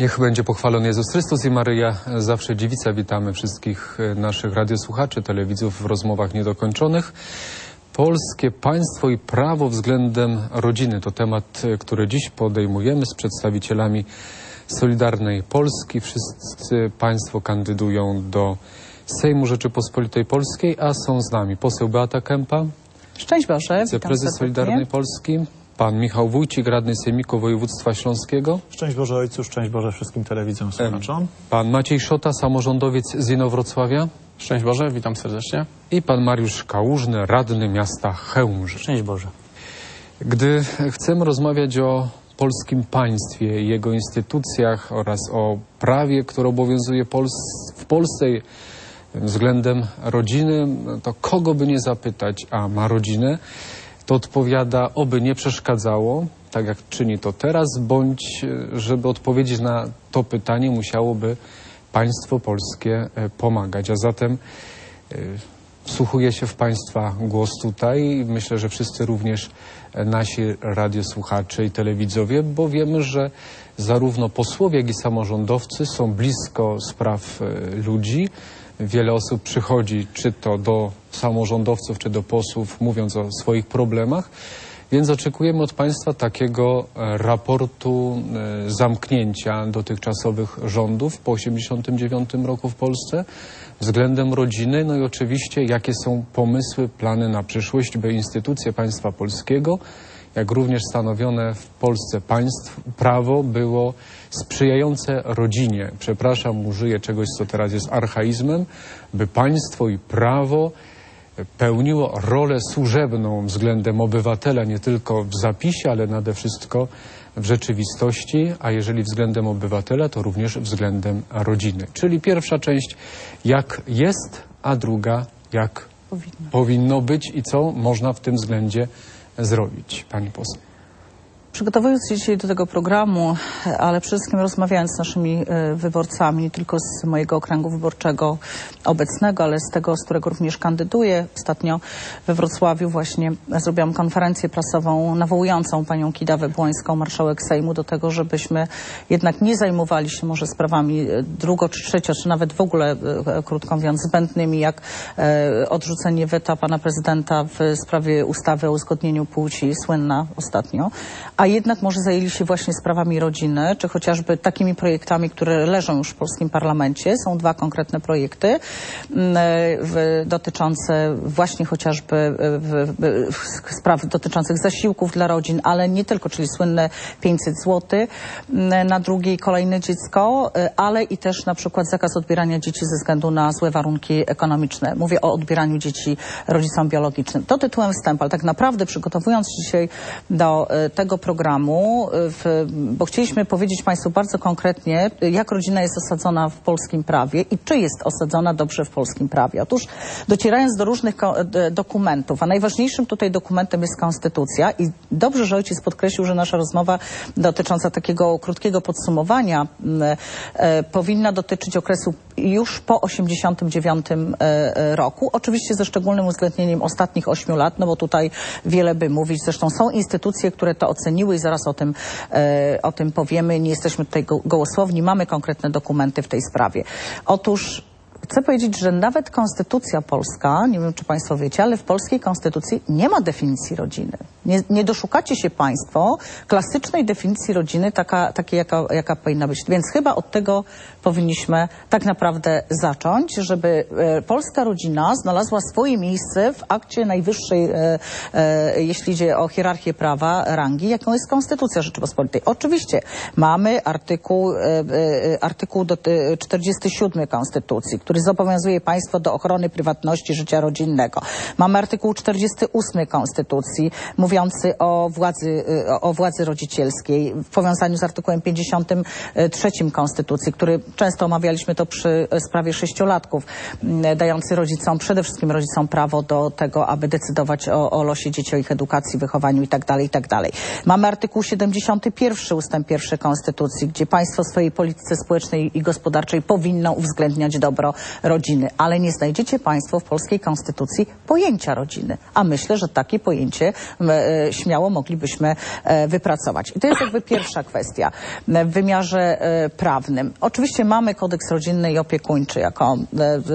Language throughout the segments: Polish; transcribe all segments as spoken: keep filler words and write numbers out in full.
Niech będzie pochwalony Jezus Chrystus i Maryja zawsze dziewica. Witamy wszystkich naszych radiosłuchaczy, telewidzów w rozmowach niedokończonych. Polskie państwo i prawo względem rodziny to temat, który dziś podejmujemy z przedstawicielami Solidarnej Polski. Wszyscy państwo kandydują do Sejmu Rzeczypospolitej Polskiej, a są z nami poseł Beata Kempa. Szczęść Boże, wiceprezes Solidarnej Polski. Pan Michał Wójcik, radny Sejmiku Województwa Śląskiego. Szczęść Boże Ojcu, szczęść Boże wszystkim telewidzom, słuchaczom. Pan Maciej Szota, samorządowiec z Inowrocławia. Szczęść Boże, witam serdecznie. I pan Mariusz Kałużny, radny miasta Chełmży. Szczęść Boże. Gdy chcemy rozmawiać o polskim państwie i jego instytucjach oraz o prawie, które obowiązuje Pols- w Polsce względem rodziny, to kogo by nie zapytać, a ma rodzinę, to odpowiada, oby nie przeszkadzało, tak jak czyni to teraz, bądź żeby odpowiedzieć na to pytanie, musiałoby państwo polskie pomagać. A zatem wsłuchuję się w państwa głos tutaj i myślę, że wszyscy również nasi radiosłuchacze i telewidzowie, bo wiemy, że zarówno posłowie, jak i samorządowcy są blisko spraw ludzi. Wiele osób przychodzi, czy to do samorządowców, czy do posłów, mówiąc o swoich problemach. Więc oczekujemy od państwa takiego raportu zamknięcia dotychczasowych rządów po osiemdziesiątym dziewiątym roku w Polsce względem rodziny. No i oczywiście jakie są pomysły, plany na przyszłość, by instytucje państwa polskiego, jak również stanowione w Polsce państw, prawo było sprzyjające rodzinie. Przepraszam, użyję czegoś, co teraz jest archaizmem, by państwo i prawo pełniło rolę służebną względem obywatela, nie tylko w zapisie, ale nade wszystko w rzeczywistości, a jeżeli względem obywatela, to również względem rodziny. Czyli pierwsza część jak jest, a druga jak powinno, powinno być i co można w tym względzie zrobić. Pani poseł. Przygotowując się dzisiaj do tego programu, ale przede wszystkim rozmawiając z naszymi wyborcami, nie tylko z mojego okręgu wyborczego obecnego, ale z tego, z którego również kandyduję. Ostatnio we Wrocławiu właśnie zrobiłam konferencję prasową nawołującą panią Kidawę Błońską, marszałek Sejmu, do tego, żebyśmy jednak nie zajmowali się może sprawami drugo czy trzecio, czy nawet w ogóle, krótko mówiąc, zbędnymi, jak odrzucenie weta pana prezydenta w sprawie ustawy o uzgodnieniu płci, słynna ostatnio, a jednak może zajęli się właśnie sprawami rodziny, czy chociażby takimi projektami, które leżą już w polskim parlamencie. Są dwa konkretne projekty w, dotyczące właśnie chociażby w, w, w spraw dotyczących zasiłków dla rodzin, ale nie tylko, czyli słynne pięćset złotych na drugie i kolejne dziecko, ale i też na przykład zakaz odbierania dzieci ze względu na złe warunki ekonomiczne. Mówię o odbieraniu dzieci rodzicom biologicznym. To tytułem wstępu, ale tak naprawdę przygotowując się dzisiaj do tego programu, w, bo chcieliśmy powiedzieć państwu bardzo konkretnie, jak rodzina jest osadzona w polskim prawie i czy jest osadzona dobrze w polskim prawie. Otóż docierając do różnych dokumentów, a najważniejszym tutaj dokumentem jest konstytucja i dobrze, że ojciec podkreślił, że nasza rozmowa dotycząca takiego krótkiego podsumowania e, e, powinna dotyczyć okresu już po osiemdziesiątym dziewiątym e, roku. Oczywiście ze szczególnym uwzględnieniem ostatnich ośmiu lat, no bo tutaj wiele by mówić. Zresztą są instytucje, które to oceniły i zaraz o tym, e, o tym powiemy. Nie jesteśmy tutaj go, gołosłowni, mamy konkretne dokumenty w tej sprawie. Otóż chcę powiedzieć, że nawet Konstytucja polska, nie wiem czy państwo wiecie, ale w polskiej Konstytucji nie ma definicji rodziny. Nie, nie doszukacie się państwo klasycznej definicji rodziny, taka, takiej jaka, jaka powinna być. Więc chyba od tego powinniśmy tak naprawdę zacząć, żeby e, polska rodzina znalazła swoje miejsce w akcie najwyższej, e, e, jeśli idzie o hierarchię prawa, rangi, jaką jest Konstytucja Rzeczypospolitej. Oczywiście mamy artykuł, e, e, artykuł do, e, czterdziesty siódmy Konstytucji, który zobowiązuje państwo do ochrony prywatności życia rodzinnego. Mamy artykuł czterdziesty ósmy Konstytucji mówiący o władzy, o władzy rodzicielskiej w powiązaniu z artykułem pięćdziesiątym trzecim Konstytucji, który często omawialiśmy to przy sprawie sześciolatków, dający rodzicom, przede wszystkim rodzicom prawo do tego, aby decydować o, o losie dzieci, o ich edukacji, wychowaniu itd., itd. Mamy artykuł siedemdziesiąty pierwszy ustęp pierwszy Konstytucji, gdzie państwo w swojej polityce społecznej i gospodarczej powinno uwzględniać dobro rodziny, ale nie znajdziecie państwo w polskiej konstytucji pojęcia rodziny. A myślę, że takie pojęcie e, śmiało moglibyśmy e, wypracować. I to jest jakby pierwsza kwestia w wymiarze e, prawnym. Oczywiście mamy kodeks rodzinny i opiekuńczy jako e, e,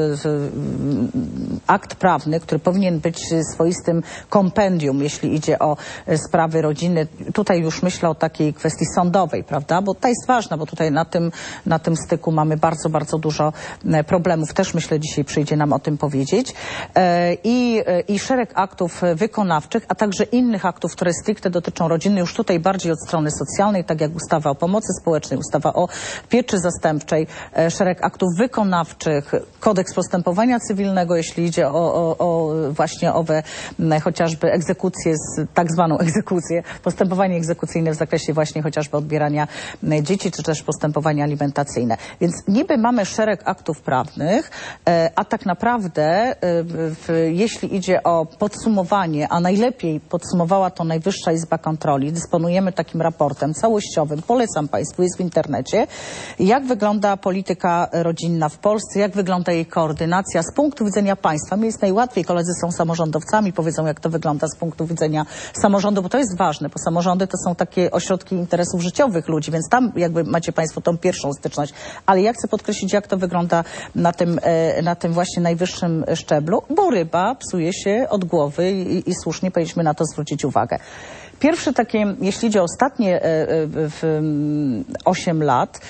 akt prawny, który powinien być swoistym kompendium, jeśli idzie o e, sprawy rodziny. Tutaj już myślę o takiej kwestii sądowej, prawda? Bo ta jest ważna, bo tutaj na tym, na tym styku mamy bardzo, bardzo dużo e, problemów. Też myślę, dzisiaj przyjdzie nam o tym powiedzieć. E, i, e, I szereg aktów wykonawczych, a także innych aktów, które stricte dotyczą rodziny, już tutaj bardziej od strony socjalnej, tak jak ustawa o pomocy społecznej, ustawa o pieczy zastępczej, e, szereg aktów wykonawczych, kodeks postępowania cywilnego, jeśli idzie o, o, o właśnie owe m, chociażby egzekucje, z, tak zwaną egzekucję, postępowanie egzekucyjne w zakresie właśnie chociażby odbierania m, dzieci, czy też postępowania alimentacyjne. Więc niby mamy szereg aktów prawnych, e, a tak naprawdę e, w, jeśli idzie o podsumowanie, a najlepiej podsumowała to Najwyższa Izba Kontroli, dysponujemy takim raportem całościowym, polecam Państwu, jest w internecie, jak wygląda polityka rodzinna w Polsce, jak wygląda jej koordynacja z punktu widzenia państwa. Mi jest najłatwiej, koledzy są samorządowcami, powiedzą, jak to wygląda z punktu widzenia samorządu, bo to jest ważne, bo samorządy to są takie ośrodki interesów życiowych ludzi, więc tam jakby macie Państwo tą pierwszą styczność. Ale ja chcę podkreślić, jak to wygląda na tym, na tym właśnie najwyższym szczeblu, bo ryba psuje się od głowy i, i słusznie powinniśmy na to zwrócić uwagę. Pierwsze takie, jeśli idzie o ostatnie osiem lat,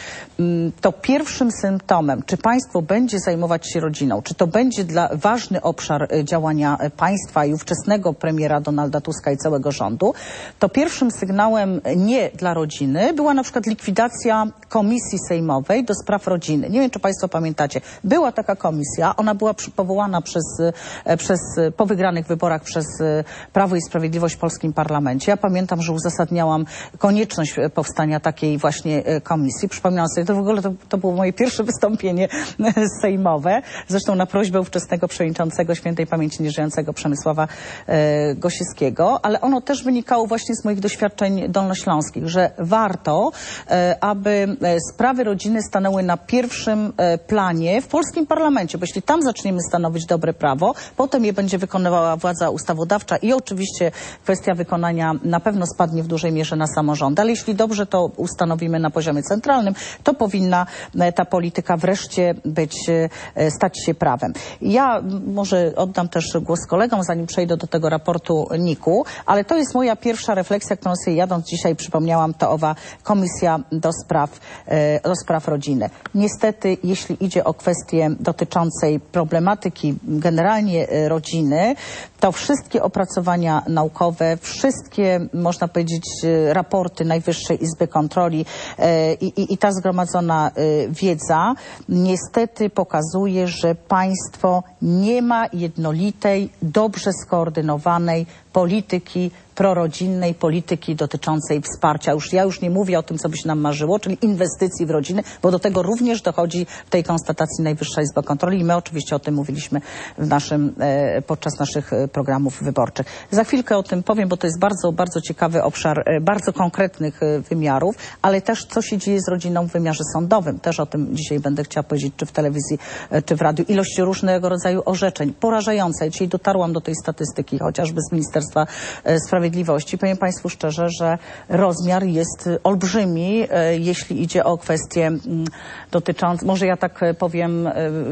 to pierwszym symptomem, czy państwo będzie zajmować się rodziną, czy to będzie dla, ważny obszar działania państwa i ówczesnego premiera Donalda Tuska i całego rządu, to pierwszym sygnałem nie dla rodziny była na przykład likwidacja komisji sejmowej do spraw rodziny. Nie wiem, czy Państwo pamiętacie. Była taka komisja, ona była powołana przez, przez, po wygranych wyborach przez Prawo i Sprawiedliwość w polskim parlamencie. Ja pamiętam, że uzasadniałam konieczność powstania takiej właśnie komisji. Przypominam sobie, to w ogóle to, to było moje pierwsze wystąpienie sejmowe. Zresztą na prośbę ówczesnego przewodniczącego świętej pamięci nieżyjącego Przemysława e, Gosiewskiego, ale ono też wynikało właśnie z moich doświadczeń dolnośląskich, że warto, e, aby sprawy rodziny stanęły na pierwszym e, planie w polskim parlamencie, bo jeśli tam zaczniemy stanowić dobre prawo, potem je będzie wykonywała władza ustawodawcza i oczywiście kwestia wykonania na pewno spadnie w dużej mierze na samorządy, ale jeśli dobrze to ustanowimy na poziomie centralnym, to powinna ta polityka wreszcie być, stać się prawem. Ja może oddam też głos kolegom, zanim przejdę do tego raportu N I K-u, ale to jest moja pierwsza refleksja, którą sobie jadąc dzisiaj przypomniałam, to owa komisja do spraw, do spraw rodziny. Niestety, jeśli idzie o kwestię dotyczącej problematyki generalnie rodziny, to wszystkie opracowania naukowe, wszystkie, można powiedzieć, raporty Najwyższej Izby Kontroli i, i, i ta zgromadzona wiedza niestety pokazuje, że państwo nie ma jednolitej, dobrze skoordynowanej polityki prorodzinnej, polityki dotyczącej wsparcia. Już ja już nie mówię o tym, co by się nam marzyło, czyli inwestycji w rodziny, bo do tego również dochodzi w tej konstatacji Najwyższa Izba Kontroli i my oczywiście o tym mówiliśmy w naszym, e, podczas naszych programów wyborczych. Za chwilkę o tym powiem, bo to jest bardzo, bardzo ciekawy obszar e, bardzo konkretnych e, wymiarów, ale też co się dzieje z rodziną w wymiarze sądowym. Też o tym dzisiaj będę chciała powiedzieć, czy w telewizji, e, czy w radiu. Ilość różnego rodzaju orzeczeń, porażająca. Dzisiaj dotarłam do tej statystyki, chociażby z Ministerstwa e, Sprawiedliwości. Powiem Państwu szczerze, że rozmiar jest olbrzymi, jeśli idzie o kwestie dotyczące, może ja tak powiem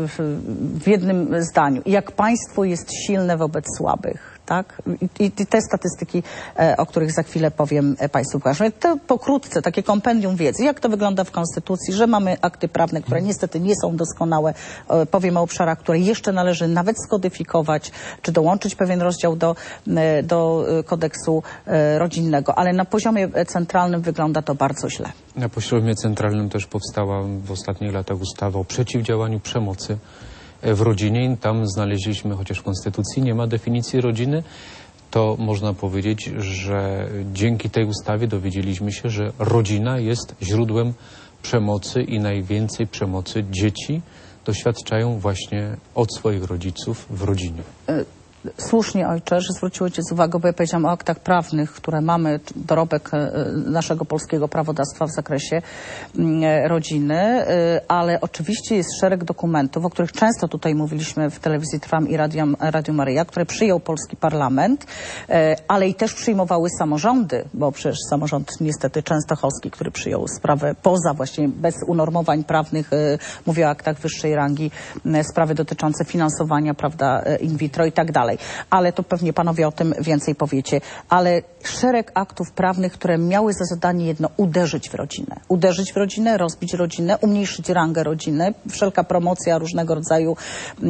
w jednym zdaniu, jak państwo jest silne wobec słabych. Tak? I, I te statystyki, e, o których za chwilę powiem e, Państwu. To pokrótce, takie kompendium wiedzy. Jak to wygląda w Konstytucji, że mamy akty prawne, które niestety nie są doskonałe. E, powiem o obszarach, które jeszcze należy nawet skodyfikować, czy dołączyć pewien rozdział do, e, do kodeksu e, rodzinnego. Ale na poziomie centralnym wygląda to bardzo źle. Na poziomie centralnym też powstała w ostatnich latach ustawa o przeciwdziałaniu przemocy w rodzinie i tam znaleźliśmy, chociaż w Konstytucji nie ma definicji rodziny, to można powiedzieć, że dzięki tej ustawie dowiedzieliśmy się, że rodzina jest źródłem przemocy i najwięcej przemocy dzieci doświadczają właśnie od swoich rodziców w rodzinie. Słusznie, ojcze, że zwrócił ojciec uwagę, bo ja powiedziałam o aktach prawnych, które mamy, dorobek naszego polskiego prawodawstwa w zakresie rodziny, ale oczywiście jest szereg dokumentów, o których często tutaj mówiliśmy w telewizji Trwam i Radio, Radio Maryja, które przyjął polski parlament, ale i też przyjmowały samorządy, bo przecież samorząd niestety częstochowski, który przyjął sprawę poza właśnie, bez unormowań prawnych, mówię o aktach wyższej rangi, sprawy dotyczące finansowania, prawda, in vitro i tak dalej. Ale to pewnie panowie o tym więcej powiecie. Ale szereg aktów prawnych, które miały za zadanie jedno uderzyć w rodzinę. Uderzyć w rodzinę, rozbić rodzinę, umniejszyć rangę rodziny. Wszelka promocja różnego rodzaju e,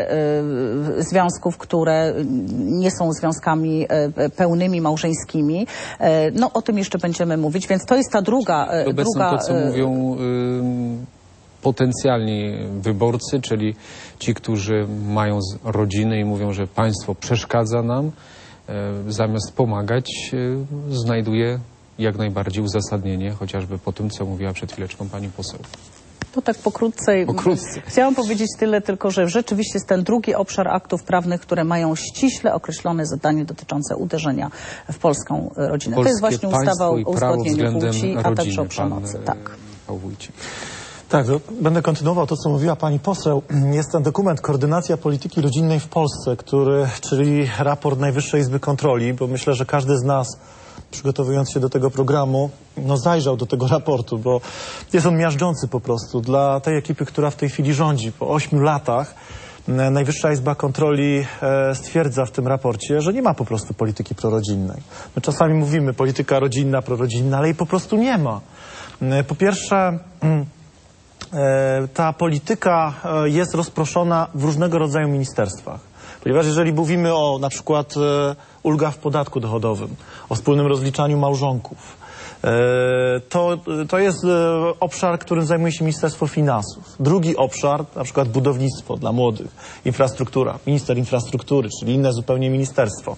e, związków, które nie są związkami e, pełnymi, małżeńskimi. E, no o tym jeszcze będziemy mówić, więc to jest ta druga... E, Obecnie druga to, co e, mówią... Y potencjalni wyborcy, czyli ci, którzy mają rodziny i mówią, że państwo przeszkadza nam, e, zamiast pomagać, e, znajduje jak najbardziej uzasadnienie, chociażby po tym, co mówiła przed chwileczką pani poseł. To tak pokrótce. Pokrótce. Chciałam powiedzieć tyle tylko, że rzeczywiście jest ten drugi obszar aktów prawnych, które mają ściśle określone zadanie dotyczące uderzenia w polską rodzinę. Polskie to jest właśnie ustawa o uzgodnieniu płci, a także o przemocy. Pan, tak. Paweł Wójcik. Tak, będę kontynuował to, co mówiła pani poseł. Jest ten dokument Koordynacja Polityki Rodzinnej w Polsce, który, czyli raport Najwyższej Izby Kontroli, bo myślę, że każdy z nas, przygotowując się do tego programu, no zajrzał do tego raportu, bo jest on miażdżący po prostu dla tej ekipy, która w tej chwili rządzi. Po ośmiu latach Najwyższa Izba Kontroli e, stwierdza w tym raporcie, że nie ma po prostu polityki prorodzinnej. My czasami mówimy polityka rodzinna, prorodzinna, ale jej po prostu nie ma. E, po pierwsze... Mm, ta polityka jest rozproszona w różnego rodzaju ministerstwach. Ponieważ jeżeli mówimy o na przykład ulgach w podatku dochodowym, o wspólnym rozliczaniu małżonków, to, to jest obszar, którym zajmuje się Ministerstwo Finansów. Drugi obszar, na przykład budownictwo dla młodych, infrastruktura, minister infrastruktury, czyli inne zupełnie ministerstwo.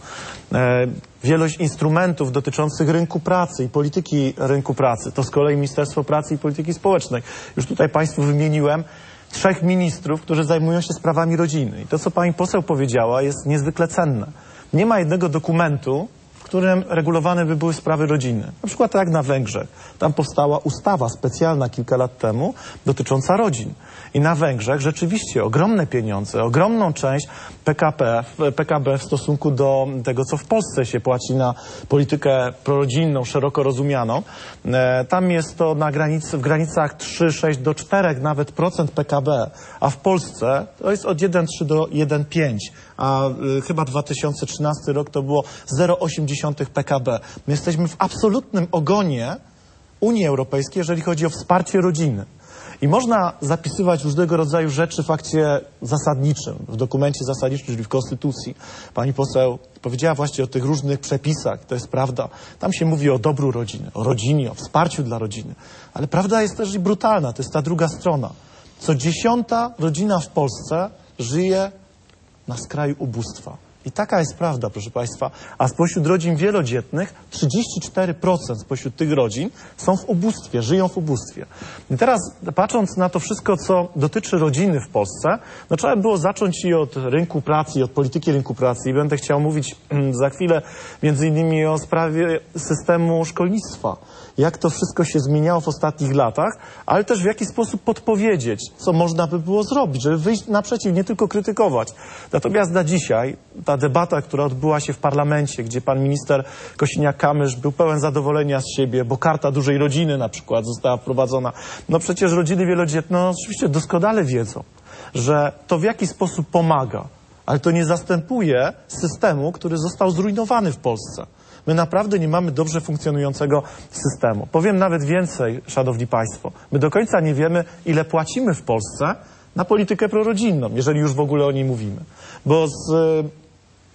Wielość instrumentów dotyczących rynku pracy i polityki rynku pracy, to z kolei Ministerstwo Pracy i Polityki Społecznej. Już tutaj państwu wymieniłem trzech ministrów, którzy zajmują się sprawami rodziny. I to, co pani poseł powiedziała, jest niezwykle cenne. Nie ma jednego dokumentu, w którym regulowane by były sprawy rodziny. Na przykład tak jak na Węgrzech. Tam powstała ustawa specjalna kilka lat temu dotycząca rodzin. I na Węgrzech rzeczywiście ogromne pieniądze, ogromną część P K P, P K B w stosunku do tego, co w Polsce się płaci na politykę prorodzinną, szeroko rozumianą. E, tam jest to na granicy, w granicach trzy, sześć do czterech nawet procent P K B, a w Polsce to jest od jeden przecinek trzy do jeden przecinek pięć, a y, chyba dwa tysiące trzynasty rok to było zero przecinek osiem P K B. My jesteśmy w absolutnym ogonie Unii Europejskiej, jeżeli chodzi o wsparcie rodziny. I można zapisywać różnego rodzaju rzeczy w akcie zasadniczym, w dokumencie zasadniczym, czyli w Konstytucji. Pani poseł powiedziała właśnie o tych różnych przepisach, to jest prawda. Tam się mówi o dobru rodziny, o rodzinie, o wsparciu dla rodziny. Ale prawda jest też i brutalna, to jest ta druga strona. Co dziesiąta rodzina w Polsce żyje na skraju ubóstwa. I taka jest prawda, proszę państwa. A spośród rodzin wielodzietnych trzydzieści cztery procent spośród tych rodzin są w ubóstwie, żyją w ubóstwie. I teraz patrząc na to wszystko, co dotyczy rodziny w Polsce, no trzeba było zacząć i od rynku pracy, i od polityki rynku pracy. I będę chciał mówić za chwilę między innymi o sprawie systemu szkolnictwa. Jak to wszystko się zmieniało w ostatnich latach, ale też w jaki sposób podpowiedzieć, co można by było zrobić, żeby wyjść naprzeciw, nie tylko krytykować. Natomiast na dzisiaj ta debata, która odbyła się w parlamencie, gdzie pan minister Kosiniak-Kamysz był pełen zadowolenia z siebie, bo karta dużej rodziny na przykład została wprowadzona. No przecież rodziny wielodzietne no, oczywiście doskonale wiedzą, że to w jaki sposób pomaga, ale to nie zastępuje systemu, który został zrujnowany w Polsce. My naprawdę nie mamy dobrze funkcjonującego systemu. Powiem nawet więcej, szanowni państwo. My do końca nie wiemy, ile płacimy w Polsce na politykę prorodzinną, jeżeli już w ogóle o niej mówimy. Bo z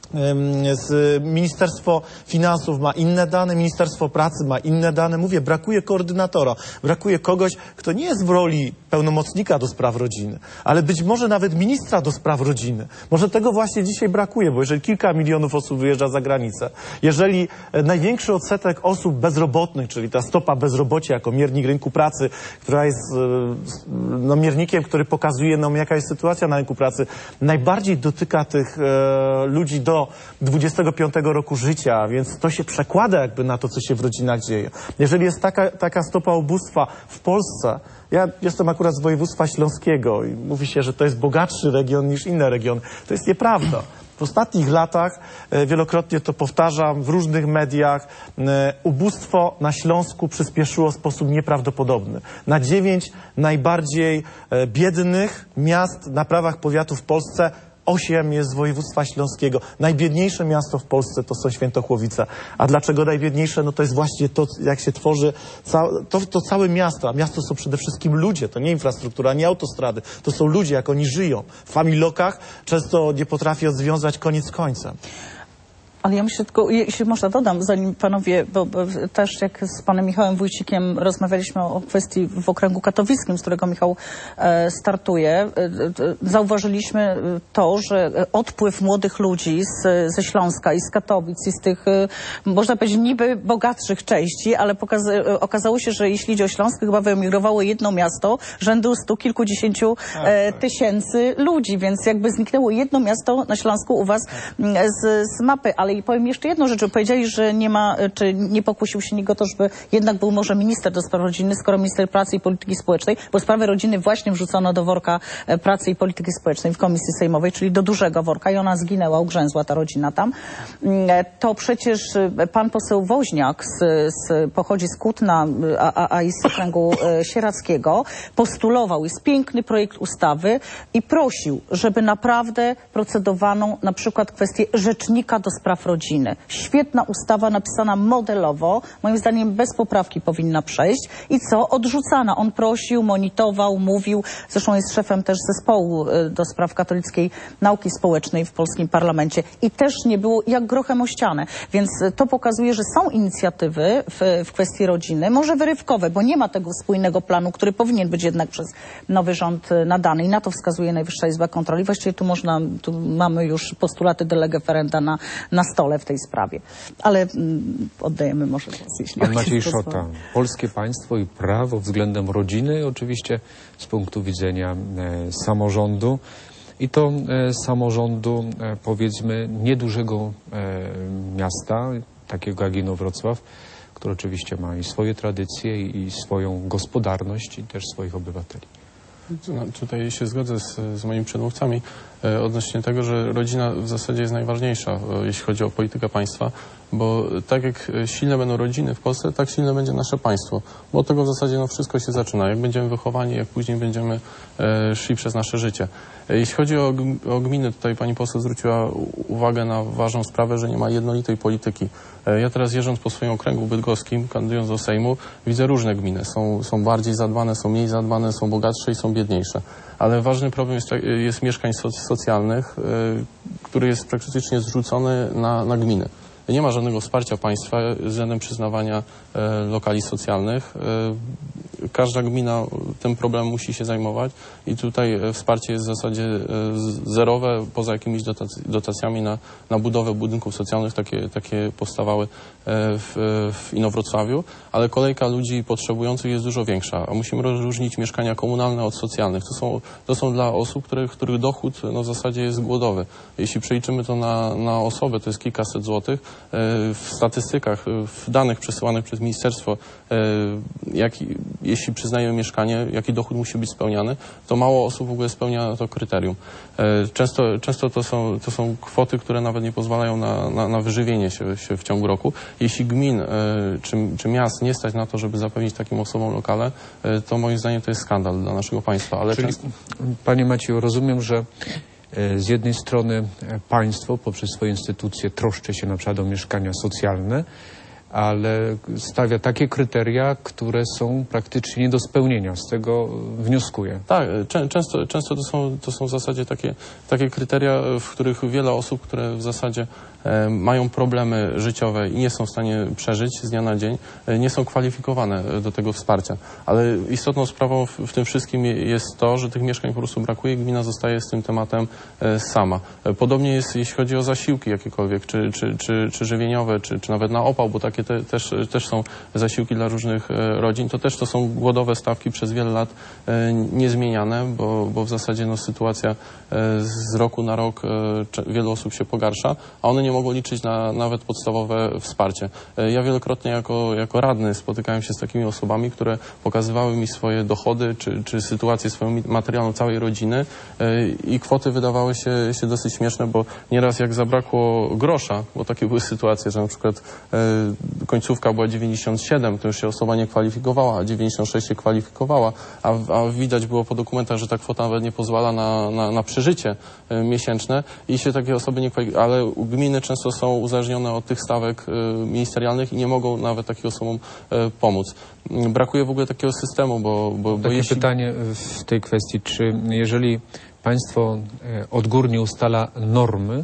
z Ministerstwo Finansów ma inne dane, Ministerstwo Pracy ma inne dane. Mówię, brakuje koordynatora, brakuje kogoś, kto nie jest w roli pełnomocnika do spraw rodziny, ale być może nawet ministra do spraw rodziny. Może tego właśnie dzisiaj brakuje, bo jeżeli kilka milionów osób wyjeżdża za granicę, jeżeli największy odsetek osób bezrobotnych, czyli ta stopa bezrobocia jako miernik rynku pracy, która jest no, miernikiem, który pokazuje nam, jaka jest sytuacja na rynku pracy, najbardziej dotyka tych e, ludzi do dwudziestego piątego roku życia, więc to się przekłada jakby na to, co się w rodzinach dzieje. Jeżeli jest taka, taka stopa ubóstwa w Polsce, ja jestem akurat z województwa śląskiego i mówi się, że to jest bogatszy region niż inne regiony. To jest nieprawda. W ostatnich latach, e, wielokrotnie to powtarzam w różnych mediach, e, ubóstwo na Śląsku przyspieszyło w sposób nieprawdopodobny. Na dziewięć najbardziej e, biednych miast na prawach powiatu w Polsce osiem jest z województwa śląskiego. Najbiedniejsze miasto w Polsce to są Świętochłowice. A dlaczego najbiedniejsze? No to jest właśnie to, jak się tworzy ca to, to całe miasto. A miasto są przede wszystkim ludzie. To nie infrastruktura, nie autostrady. To są ludzie, jak oni żyją. W familokach często nie potrafią związać koniec z końcem. Ale ja myślę tylko, jeśli można dodam, zanim panowie, bo, bo też jak z panem Michałem Wójcikiem rozmawialiśmy o kwestii w okręgu katowickim, z którego Michał e, startuje, e, e, zauważyliśmy to, że odpływ młodych ludzi z, ze Śląska i z Katowic i z tych, e, można powiedzieć, niby bogatszych części, ale okazało się, że jeśli idzie o Śląsk, chyba wyemigrowało jedno miasto rzędu stu kilkudziesięciu e, tysięcy ludzi, więc jakby zniknęło jedno miasto na Śląsku u was z, z mapy. Ale i powiem jeszcze jedną rzecz. Powiedzieli, że nie ma, czy nie pokusił się nikt o to, żeby jednak był może minister do spraw rodziny, skoro minister pracy i polityki społecznej, bo sprawę rodziny właśnie wrzucono do worka pracy i polityki społecznej w komisji sejmowej, czyli do dużego worka i ona zginęła, ugrzęzła ta rodzina tam. To przecież pan poseł Woźniak z, z, pochodzi z Kutna, a, a, a i z okręgu sieradzkiego, postulował, jest piękny projekt ustawy i prosił, żeby naprawdę procedowano na przykład kwestię rzecznika do spraw rodziny. Świetna ustawa napisana modelowo, moim zdaniem bez poprawki powinna przejść i co? Odrzucana. On prosił, monitorował, mówił, zresztą jest szefem też zespołu do spraw katolickiej nauki społecznej w polskim parlamencie i też nie było jak grochem o ścianę. Więc to pokazuje, że są inicjatywy w, w kwestii rodziny, może wyrywkowe, bo nie ma tego spójnego planu, który powinien być jednak przez nowy rząd nadany i na to wskazuje Najwyższa Izba Kontroli. Właściwie tu można, tu mamy już postulaty de lege ferenda na, na stole w tej sprawie. Ale mm, oddajemy może głos, jeśli Pan Maciej Szota. Polskie państwo i prawo względem rodziny, oczywiście z punktu widzenia e, samorządu. I to e, samorządu, e, powiedzmy, niedużego e, miasta, takiego jak Inowrocław, który oczywiście ma i swoje tradycje, i, i swoją gospodarność, i też swoich obywateli. No, tutaj się zgodzę z, z moimi przedmówcami e, odnośnie tego, że rodzina w zasadzie jest najważniejsza, e, jeśli chodzi o politykę państwa, bo tak jak silne będą rodziny w Polsce, tak silne będzie nasze państwo, bo od tego w zasadzie no, wszystko się zaczyna, jak będziemy wychowani, jak później będziemy e, szli przez nasze życie. E, jeśli chodzi o, o gminy, tutaj pani poseł zwróciła uwagę na ważną sprawę, że nie ma jednolitej polityki. E, ja teraz jeżdżąc po swoim okręgu bydgoskim, kandydując do Sejmu, widzę różne gminy. Są, są bardziej zadbane, są mniej zadbane, są bogatsze i są biedniejsze. Ale ważny problem jest, jest mieszkań socjalnych, y, który jest praktycznie zrzucony na, na gminy. Nie ma żadnego wsparcia państwa względem przyznawania e, lokali socjalnych. E, każda gmina tym problemem musi się zajmować i tutaj wsparcie jest w zasadzie e, zerowe, poza jakimiś dotac dotacjami na, na budowę budynków socjalnych. Takie, takie powstawały e, w, w Inowrocławiu, ale kolejka ludzi potrzebujących jest dużo większa. A musimy rozróżnić mieszkania komunalne od socjalnych. To są, to są dla osób, których, których dochód no, w zasadzie jest głodowy. Jeśli przeliczymy to na, na osobę, to jest kilkaset złotych. W statystykach, w danych przesyłanych przez ministerstwo, jak, jeśli przyznajemy mieszkanie, jaki dochód musi być spełniany, to mało osób w ogóle spełnia to kryterium. Często, często to, są, to są kwoty, które nawet nie pozwalają na, na, na wyżywienie się, się w ciągu roku. Jeśli gmin czy, czy miast nie stać na to, żeby zapewnić takim osobom lokale, to moim zdaniem to jest skandal dla naszego państwa. Ale Czyli, często... Panie Macieju, rozumiem, że z jednej strony państwo poprzez swoje instytucje troszczy się na przykład o mieszkania socjalne, ale stawia takie kryteria, które są praktycznie nie do spełnienia. Z tego wnioskuję. Tak, czę, często, często to są, to są w zasadzie takie, takie kryteria, w których wiele osób, które w zasadzie e, mają problemy życiowe i nie są w stanie przeżyć z dnia na dzień, e, nie są kwalifikowane do tego wsparcia. Ale istotną sprawą w, w tym wszystkim jest to, że tych mieszkań po prostu brakuje i gmina zostaje z tym tematem e, sama. E, podobnie jest, jeśli chodzi o zasiłki jakiekolwiek, czy, czy, czy, czy żywieniowe, czy, czy nawet na opał, bo takie te, też, też są zasiłki dla różnych e, rodzin. To też to są głodowe stawki przez wiele lat e, niezmieniane, bo, bo w zasadzie no, sytuacja e, z roku na rok e, wielu osób się pogarsza, a one nie mogą liczyć na nawet podstawowe wsparcie. E, ja wielokrotnie jako, jako radny spotykałem się z takimi osobami, które pokazywały mi swoje dochody, czy, czy sytuację swoją materialną całej rodziny e, i kwoty wydawały się, się dosyć śmieszne, bo nieraz jak zabrakło grosza, bo takie były sytuacje, że na przykład e, końcówka była dziewięćdziesiąt siedem, to już się osoba nie kwalifikowała, a dziewięćdziesiąt sześć się kwalifikowała, a, a widać było po dokumentach, że ta kwota nawet nie pozwala na, na, na przeżycie e, miesięczne i się takie osoby nie kwalifikują, ale gminy często są uzależnione od tych stawek e, ministerialnych i nie mogą nawet takim osobom e, pomóc. Brakuje w ogóle takiego systemu, bo... bo, bo Takie jeśli... pytanie w tej kwestii, czy jeżeli państwo e, odgórnie ustala normy,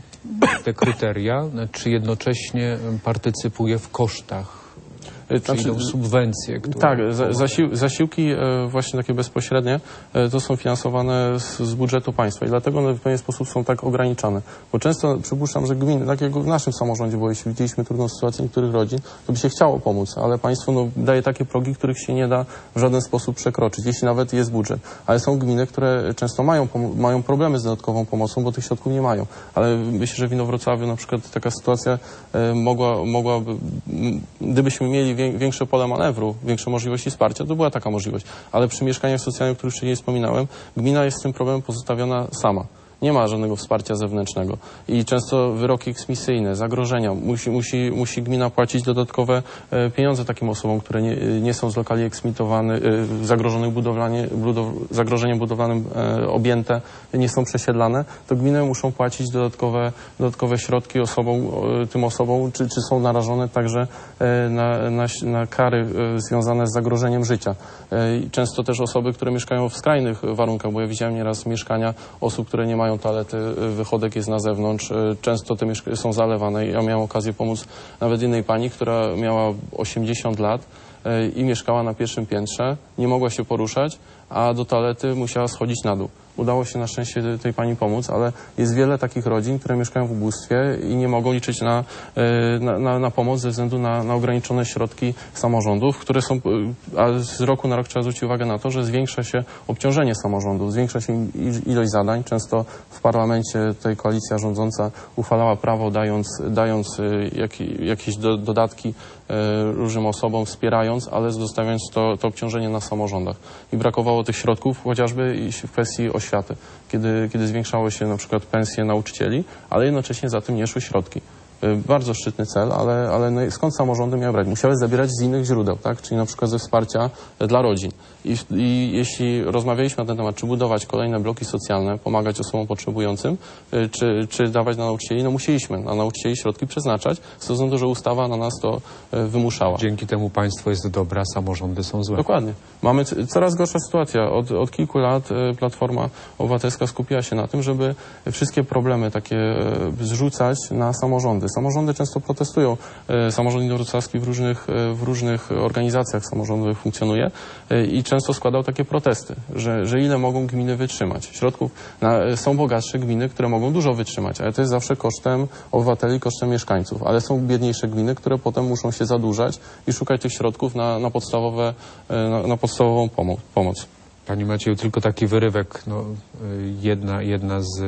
te kryteria, czy jednocześnie partycypuje w kosztach? Czy Znaczy, idą subwencje? Które... Tak, za, zasił, zasiłki e, właśnie takie bezpośrednie e, to są finansowane z, z budżetu państwa i dlatego one w pewien sposób są tak ograniczone. Bo często przypuszczam, że gminy, tak jak w naszym samorządzie, bo jeśli widzieliśmy trudną sytuację niektórych rodzin, to by się chciało pomóc, ale państwo no, daje takie progi, których się nie da w żaden sposób przekroczyć, jeśli nawet jest budżet. Ale są gminy, które często mają, mają problemy z dodatkową pomocą, bo tych środków nie mają. Ale myślę, że w Inowrocławiu na przykład taka sytuacja e, mogła, mogłaby, m, gdybyśmy mieli większe pole manewru, większe możliwości wsparcia, to była taka możliwość. Ale przy mieszkaniach socjalnych, o których wcześniej wspominałem, gmina jest z tym problemem pozostawiona sama. Nie ma żadnego wsparcia zewnętrznego i często wyroki eksmisyjne, zagrożenia. Musi, musi, musi gmina płacić dodatkowe e, pieniądze takim osobom, które nie, nie są z lokali eksmitowanych, e, zagrożonych budowlanie, budow, zagrożeniem budowlanym e, objęte, nie są przesiedlane, to gminy muszą płacić dodatkowe, dodatkowe środki osobom, e, tym osobom, czy, czy są narażone także e, na, na, na kary e, związane z zagrożeniem życia. E, i często też osoby, które mieszkają w skrajnych warunkach, bo ja widziałem nieraz mieszkania osób, które nie mają mają toalety, wychodek jest na zewnątrz, często te mieszkania są zalewane. Ja miałem okazję pomóc nawet jednej pani, która miała osiemdziesiąt lat i mieszkała na pierwszym piętrze, nie mogła się poruszać, a do toalety musiała schodzić na dół. Udało się na szczęście tej pani pomóc, ale jest wiele takich rodzin, które mieszkają w ubóstwie i nie mogą liczyć na, na, na, na pomoc ze względu na, na ograniczone środki samorządów, które są, a z roku na rok trzeba zwrócić uwagę na to, że zwiększa się obciążenie samorządów, zwiększa się ilość zadań. Często w parlamencie tej koalicja rządząca uchwalała prawo, dając, dając jak, jakieś do, dodatki różnym osobom, wspierając, ale zostawiając to, to obciążenie na samorządach. I brakowało tych środków chociażby w kwestii oświaty, kiedy, kiedy zwiększało się na przykład pensje nauczycieli, ale jednocześnie za tym nie szły środki. Bardzo szczytny cel, ale, ale no skąd samorządy miały brać? Musiały zabierać z innych źródeł, tak? Czyli na przykład ze wsparcia dla rodzin. I, I jeśli rozmawialiśmy na ten temat, czy budować kolejne bloki socjalne, pomagać osobom potrzebującym, czy, czy dawać na nauczycieli, no musieliśmy na nauczycieli środki przeznaczać, z tego względu, że ustawa na nas to wymuszała. Dzięki temu państwo jest dobre, a samorządy są złe. Dokładnie. Mamy coraz gorsza sytuacja. Od, od kilku lat Platforma Obywatelska skupiła się na tym, żeby wszystkie problemy takie zrzucać na samorządy. Samorządy często protestują. Samorząd inowrocławski w różnych, w różnych organizacjach samorządowych funkcjonuje i często składał takie protesty, że, że ile mogą gminy wytrzymać. Środków na, są bogatsze gminy, które mogą dużo wytrzymać, ale to jest zawsze kosztem obywateli, kosztem mieszkańców. Ale są biedniejsze gminy, które potem muszą się zadłużać i szukać tych środków na, na, podstawowe, na, na podstawową pomo pomoc. Pani Macieju, tylko taki wyrywek, no, jedna, jedna z,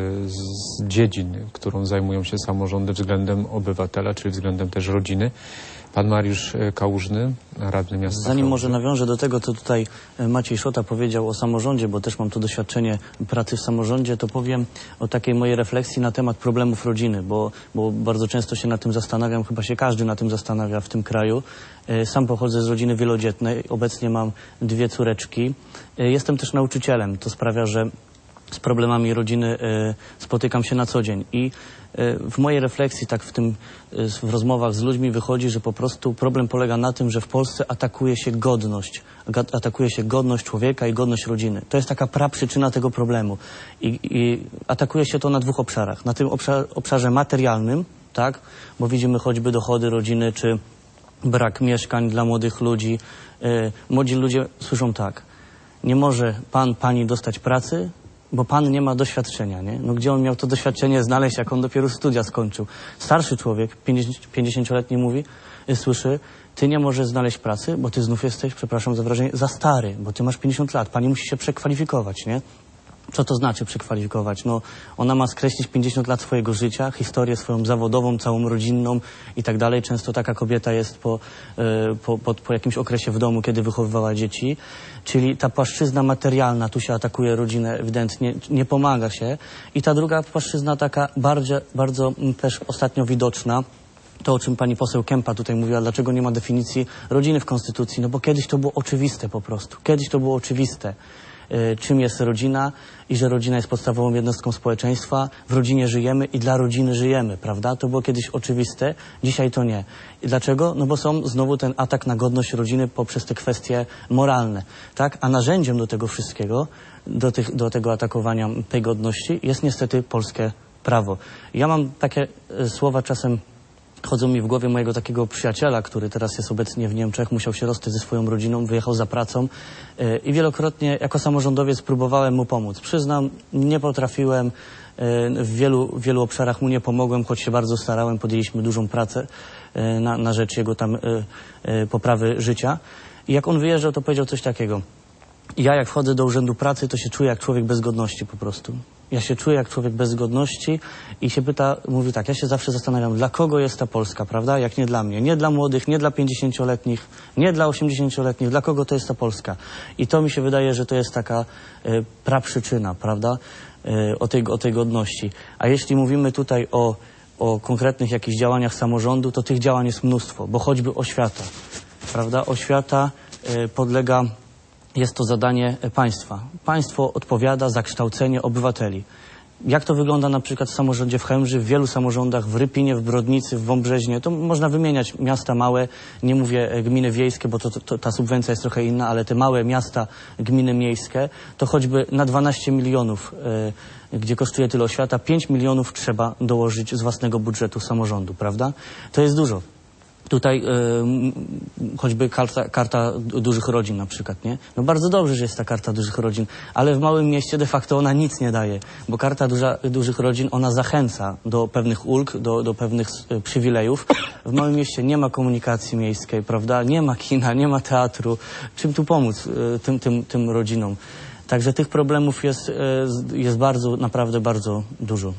z dziedzin, którą zajmują się samorządy względem obywatela, czyli względem też rodziny. Pan Mariusz Kałużny, radny miasta. Zanim Chałupy. może nawiążę do tego, co tutaj Maciej Szota powiedział o samorządzie, bo też mam to doświadczenie pracy w samorządzie, to powiem o takiej mojej refleksji na temat problemów rodziny, bo, bo bardzo często się na tym zastanawiam, chyba się każdy na tym zastanawia w tym kraju. Sam pochodzę z rodziny wielodzietnej, obecnie mam dwie córeczki. Jestem też nauczycielem, to sprawia, że z problemami rodziny e, spotykam się na co dzień i e, w mojej refleksji, tak w tym, e, w rozmowach z ludźmi wychodzi, że po prostu problem polega na tym, że w Polsce atakuje się godność, ga- atakuje się godność człowieka i godność rodziny. To jest taka praprzyczyna tego problemu i, i atakuje się to na dwóch obszarach. Na tym obszar, obszarze materialnym, tak, bo widzimy choćby dochody rodziny, czy brak mieszkań dla młodych ludzi. E, młodzi ludzie słyszą tak, nie może pan, pani dostać pracy, bo pan nie ma doświadczenia, nie? No gdzie on miał to doświadczenie znaleźć, jak on dopiero studia skończył? Starszy człowiek, pięćdziesięcioletni mówi, y, słyszy, ty nie możesz znaleźć pracy, bo ty znów jesteś, przepraszam za wrażenie, za stary, bo ty masz pięćdziesiąt lat, pani musi się przekwalifikować, nie? Co to znaczy przekwalifikować? No, ona ma skreślić pięćdziesiąt lat swojego życia, historię swoją zawodową, całą rodzinną i tak dalej. Często taka kobieta jest po, y, po, po, po jakimś okresie w domu, kiedy wychowywała dzieci. Czyli ta płaszczyzna materialna, tu się atakuje rodzinę ewidentnie, nie pomaga się. I ta druga płaszczyzna taka bardzo, bardzo też ostatnio widoczna, to o czym pani poseł Kempa tutaj mówiła, dlaczego nie ma definicji rodziny w Konstytucji. No bo kiedyś to było oczywiste po prostu. Kiedyś to było oczywiste. Czym jest rodzina i że rodzina jest podstawową jednostką społeczeństwa. W rodzinie żyjemy i dla rodziny żyjemy, prawda? To było kiedyś oczywiste, dzisiaj to nie. I dlaczego? No bo są znowu ten atak na godność rodziny poprzez te kwestie moralne, tak? A narzędziem do tego wszystkiego, do, tych, do tego atakowania tej godności jest niestety polskie prawo. Ja mam takie e, słowa czasem chodzą mi w głowie mojego takiego przyjaciela, który teraz jest obecnie w Niemczech, musiał się rozstać ze swoją rodziną, wyjechał za pracą yy, i wielokrotnie jako samorządowiec próbowałem mu pomóc. Przyznam, nie potrafiłem, yy, w wielu, w wielu obszarach mu nie pomogłem, choć się bardzo starałem, podjęliśmy dużą pracę yy, na, na rzecz jego tam yy, yy, poprawy życia. I jak on wyjeżdżał, to powiedział coś takiego. Ja jak wchodzę do urzędu pracy, to się czuję jak człowiek bez godności po prostu. Ja się czuję jak człowiek bez godności i się pyta, mówi tak, ja się zawsze zastanawiam, dla kogo jest ta Polska, prawda? Jak nie dla mnie. Nie dla młodych, nie dla pięćdziesięcioletnich, nie dla osiemdziesięcioletnich. Dla kogo to jest ta Polska? I to mi się wydaje, że to jest taka y, praprzyczyna, prawda? Y, o, tej, o tej godności. A jeśli mówimy tutaj o, o konkretnych jakichś działaniach samorządu, to tych działań jest mnóstwo, bo choćby oświata, prawda? Oświata y, podlega... Jest to zadanie państwa. Państwo odpowiada za kształcenie obywateli. Jak to wygląda na przykład w samorządzie w Chełmży, w wielu samorządach, w Rypinie, w Brodnicy, w Wąbrzeźnie. To można wymieniać miasta małe, nie mówię gminy wiejskie, bo to, to, ta subwencja jest trochę inna, ale te małe miasta, gminy miejskie, to choćby na dwanaście milionów, y, gdzie kosztuje tyle oświata, pięć milionów trzeba dołożyć z własnego budżetu samorządu, prawda? To jest dużo. Tutaj y, choćby karta, karta dużych rodzin na przykład, nie? No bardzo dobrze, że jest ta karta dużych rodzin, ale w małym mieście de facto ona nic nie daje, bo karta duża, dużych rodzin, ona zachęca do pewnych ulg, do, do pewnych y, przywilejów. W małym mieście nie ma komunikacji miejskiej, prawda? Nie ma kina, nie ma teatru. Czym tu pomóc y, tym, tym, tym rodzinom? Także tych problemów jest, y, jest bardzo, naprawdę bardzo dużo.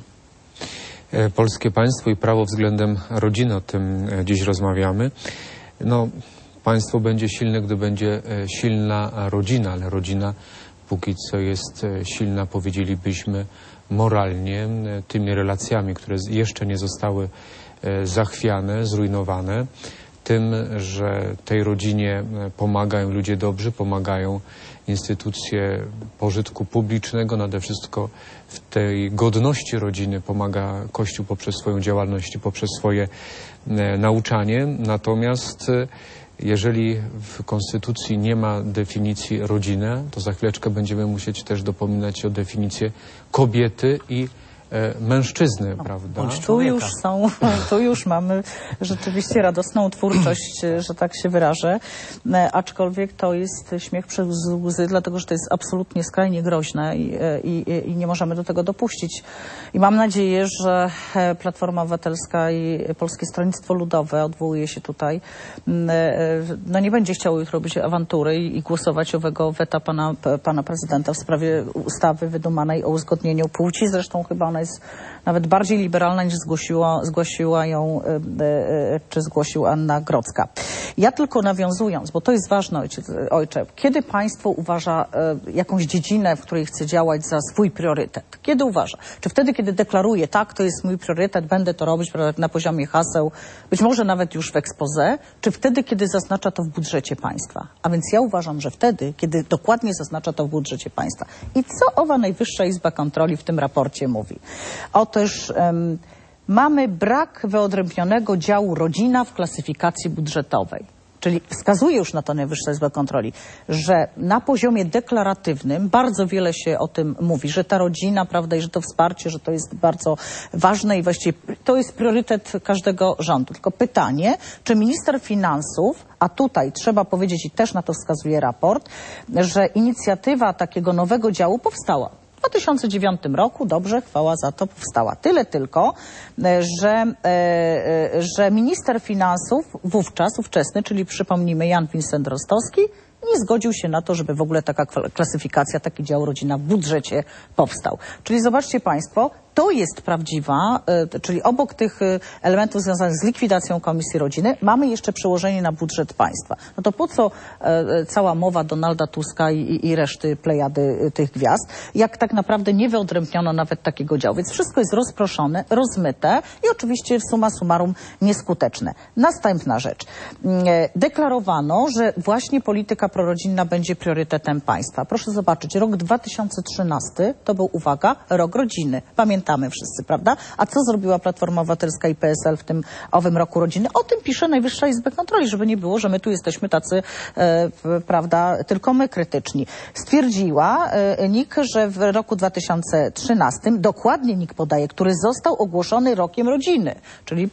Polskie państwo i prawo względem rodziny, o tym dziś rozmawiamy. No, państwo będzie silne, gdy będzie silna rodzina, ale rodzina póki co jest silna, powiedzielibyśmy, moralnie, tymi relacjami, które jeszcze nie zostały zachwiane, zrujnowane, tym, że tej rodzinie pomagają ludzie dobrzy, pomagają instytucje pożytku publicznego, nade wszystko w tej godności rodziny pomaga Kościół poprzez swoją działalność i poprzez swoje e, nauczanie. Natomiast e, jeżeli w Konstytucji nie ma definicji rodziny, to za chwileczkę będziemy musieć też dopominać o definicję kobiety i e, mężczyzny, no, prawda? Tu już są, tu już mamy rzeczywiście radosną twórczość, że tak się wyrażę, e, aczkolwiek to jest śmiech przez łzy, dlatego że to jest absolutnie skrajnie groźne i, i, i nie możemy do tego dopuścić. I mam nadzieję, że Platforma Obywatelska i Polskie Stronnictwo Ludowe, odwołuje się tutaj, e, no nie będzie chciało już robić awantury i, i głosować owego weta pana, pana prezydenta w sprawie ustawy wydumanej o uzgodnieniu płci. Zresztą chyba ona jest nawet bardziej liberalna niż zgłosiła, zgłosiła ją, czy zgłosił Anna Grodzka. Ja tylko nawiązując, bo to jest ważne, ojciec, ojcze, kiedy państwo uważa e, jakąś dziedzinę, w której chce działać za swój priorytet? Kiedy uważa? Czy wtedy, kiedy deklaruje, tak, to jest mój priorytet, będę to robić prawda, na poziomie haseł, być może nawet już w exposé, czy wtedy, kiedy zaznacza to w budżecie państwa? A więc ja uważam, że wtedy, kiedy dokładnie zaznacza to w budżecie państwa. I co owa Najwyższa Izba Kontroli w tym raporcie mówi? Otóż um, mamy brak wyodrębnionego działu rodzina w klasyfikacji budżetowej. Czyli wskazuje już na to Najwyższa Izba Kontroli, że na poziomie deklaratywnym bardzo wiele się o tym mówi, że ta rodzina, prawda, i że to wsparcie, że to jest bardzo ważne i właściwie to jest priorytet każdego rządu. Tylko pytanie, czy minister finansów, a tutaj trzeba powiedzieć i też na to wskazuje raport, że inicjatywa takiego nowego działu powstała. W dwa tysiące dziewiątym roku, dobrze, chwała za to, powstała. Tyle tylko, że, e, że minister finansów wówczas, ówczesny, czyli przypomnijmy Jan Vincent Rostowski, nie zgodził się na to, żeby w ogóle taka klasyfikacja, taki dział rodzina w budżecie powstał. Czyli zobaczcie państwo, to jest prawdziwa, y, czyli obok tych y, elementów związanych z likwidacją Komisji Rodziny mamy jeszcze przełożenie na budżet państwa. No to po co y, cała mowa Donalda Tuska i, i, i reszty plejady y, tych gwiazd, jak tak naprawdę nie wyodrębniono nawet takiego działu. Więc wszystko jest rozproszone, rozmyte i oczywiście summa summarum nieskuteczne. Następna rzecz. Y, deklarowano, że właśnie polityka prorodzinna będzie priorytetem państwa. Proszę zobaczyć, rok dwa tysiące trzynasty to był, uwaga, rok rodziny. Pamiętamy wszyscy, prawda? A co zrobiła Platforma Obywatelska i P S L w tym owym roku rodziny? O tym pisze Najwyższa Izba Kontroli, żeby nie było, że my tu jesteśmy tacy, e, prawda, tylko my krytyczni. Stwierdziła e, N I K, że w roku dwa tysiące trzynastym, dokładnie N I K podaje, który został ogłoszony rokiem rodziny, czyli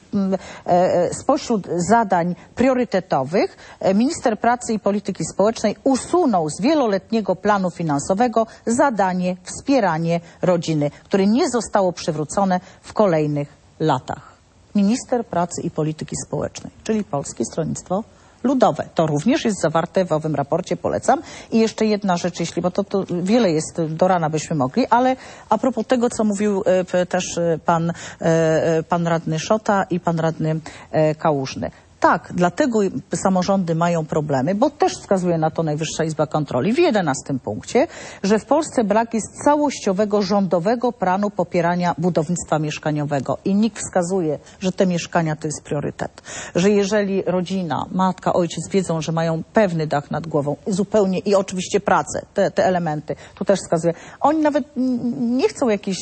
e, spośród zadań priorytetowych e, minister pracy i polityki społecznej usunął z wieloletniego planu finansowego zadanie wspieranie rodziny, które nie zostało przywrócone w kolejnych latach. Minister pracy i polityki społecznej, czyli Polskie Stronnictwo Ludowe. To również jest zawarte w owym raporcie, polecam. I jeszcze jedna rzecz, jeśli, bo to, to wiele jest, do rana byśmy mogli, ale a propos tego, co mówił e, też pan, e, pan radny Szota i pan radny e, Kałużny. Tak, dlatego samorządy mają problemy, bo też wskazuje na to Najwyższa Izba Kontroli w jedenastym punkcie, że w Polsce brak jest całościowego rządowego planu popierania budownictwa mieszkaniowego. I N I K wskazuje, że te mieszkania to jest priorytet. Że jeżeli rodzina, matka, ojciec wiedzą, że mają pewny dach nad głową zupełnie i oczywiście pracę, te, te elementy, tu też wskazuje, oni nawet nie chcą jakiś,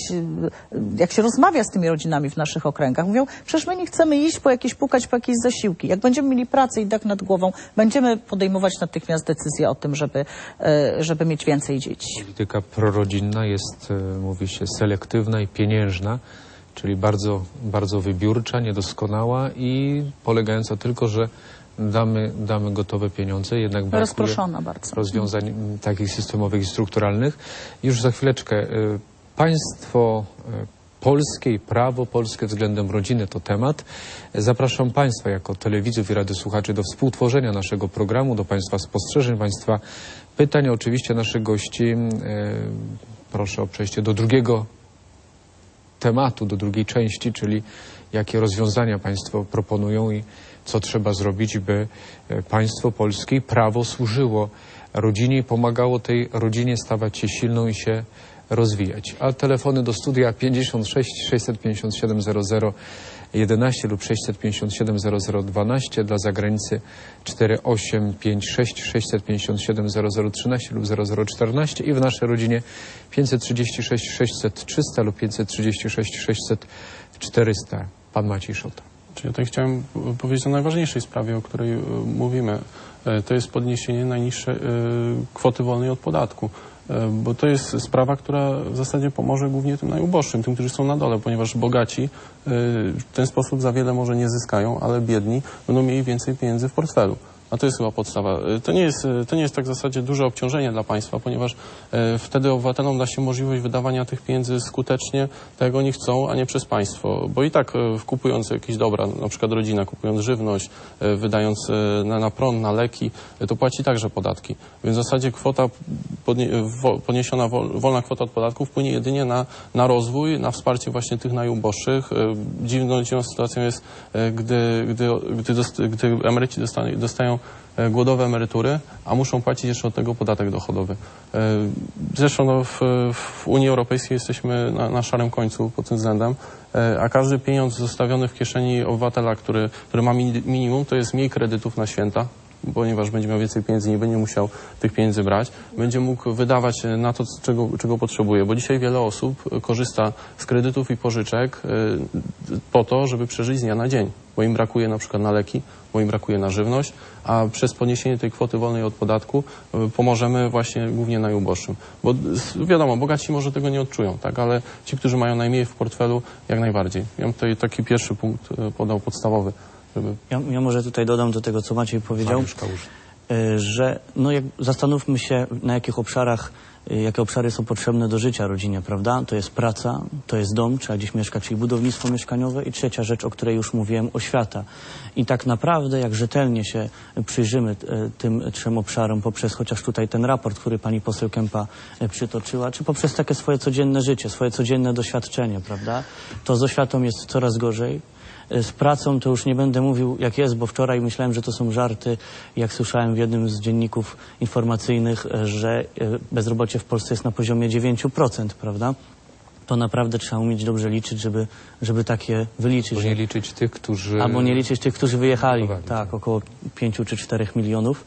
jak się rozmawia z tymi rodzinami w naszych okręgach, mówią, przecież my nie chcemy iść po jakieś, pukać po jakieś zasiłki. Jak będziemy mieli pracę i dach nad głową, będziemy podejmować natychmiast decyzję o tym, żeby, żeby mieć więcej dzieci. Polityka prorodzinna jest, mówi się, selektywna i pieniężna, czyli bardzo, bardzo wybiórcza, niedoskonała i polegająca tylko, że damy, damy gotowe pieniądze, jednak brakuje rozproszona bardzo rozwiązań takich systemowych i strukturalnych. Już za chwileczkę. Państwo polskie i prawo polskie względem rodziny to temat. Zapraszam Państwa jako telewidzów i radiosłuchaczy do współtworzenia naszego programu, do Państwa spostrzeżeń, Państwa pytań. Oczywiście naszych gości e, proszę o przejście do drugiego tematu, do drugiej części, czyli jakie rozwiązania Państwo proponują i co trzeba zrobić, by państwo polskie i prawo służyło rodzinie i pomagało tej rodzinie stawać się silną i się rozwijać. A telefony do studia pięćdziesiąt sześć sześćset pięćdziesiąt siedem zero zero jedenaście lub sześćset pięćdziesiąt siedem zero zero dwanaście, dla zagranicy cztery osiem pięć sześć sześćset pięćdziesiąt siedem zero zero trzynaście lub zero zero czternaście i w naszej rodzinie pięćset trzydzieści sześć sześćset trzysta lub pięćset trzydzieści sześć sześćset czterysta. Pan Maciej Szota. Czyli ja tutaj chciałem powiedzieć o najważniejszej sprawie, o której mówimy. To jest podniesienie najniższej kwoty wolnej od podatku. Bo to jest sprawa, która w zasadzie pomoże głównie tym najuboższym, tym, którzy są na dole, ponieważ bogaci w ten sposób za wiele może nie zyskają, ale biedni będą mieli więcej pieniędzy w portfelu. A to jest chyba podstawa. To nie jest, to nie jest tak w zasadzie duże obciążenie dla państwa, ponieważ e, wtedy obywatelom da się możliwość wydawania tych pieniędzy skutecznie, tak jak oni chcą, a nie przez państwo. Bo i tak e, kupując jakieś dobra, na przykład rodzina, kupując żywność, e, wydając e, na, na prąd, na leki, e, to płaci także podatki. Więc w zasadzie kwota podnie, wo, podniesiona, wol, wolna kwota od podatków wpłynie jedynie na, na rozwój, na wsparcie właśnie tych najuboższych. E, dziwną, dziwną sytuacją jest, e, gdy, gdy, gdy, dost, gdy emeryci dostają, dostają dostają głodowe emerytury, a muszą płacić jeszcze od tego podatek dochodowy. Zresztą no, w, w Unii Europejskiej jesteśmy na, na szarym końcu pod tym względem, a każdy pieniądz zostawiony w kieszeni obywatela, który, który ma minimum, to jest mniej kredytów na święta, ponieważ będzie miał więcej pieniędzy, nie będzie musiał tych pieniędzy brać, będzie mógł wydawać na to, czego, czego potrzebuje, bo dzisiaj wiele osób korzysta z kredytów i pożyczek po to, żeby przeżyć z dnia na dzień, bo im brakuje na przykład na leki, bo im brakuje na żywność, a przez podniesienie tej kwoty wolnej od podatku pomożemy właśnie głównie najuboższym. Bo wiadomo, bogaci może tego nie odczują, tak, ale ci, którzy mają najmniej w portfelu, jak najbardziej. Ja bym tutaj taki pierwszy punkt podał podstawowy. Żeby... Ja, ja może tutaj dodam do tego, co Maciej powiedział, że no jak zastanówmy się, na jakich obszarach, jakie obszary są potrzebne do życia rodzinie, prawda? To jest praca, to jest dom, trzeba gdzieś mieszkać, czyli budownictwo mieszkaniowe i trzecia rzecz, o której już mówiłem, oświata. I tak naprawdę, jak rzetelnie się przyjrzymy tym trzem obszarom poprzez chociaż tutaj ten raport, który pani poseł Kempa przytoczyła, czy poprzez takie swoje codzienne życie, swoje codzienne doświadczenie, prawda? To z oświatą jest coraz gorzej. Z pracą to już nie będę mówił jak jest, bo wczoraj myślałem, że to są żarty, jak słyszałem w jednym z dzienników informacyjnych, że bezrobocie w Polsce jest na poziomie dziewięć procent, prawda? To naprawdę trzeba umieć dobrze liczyć, żeby, żeby takie wyliczyć. Bo nie liczyć tych, którzy... Albo nie liczyć tych, którzy wyjechali. Wyjechali. Tak, około pięciu czy czterech milionów.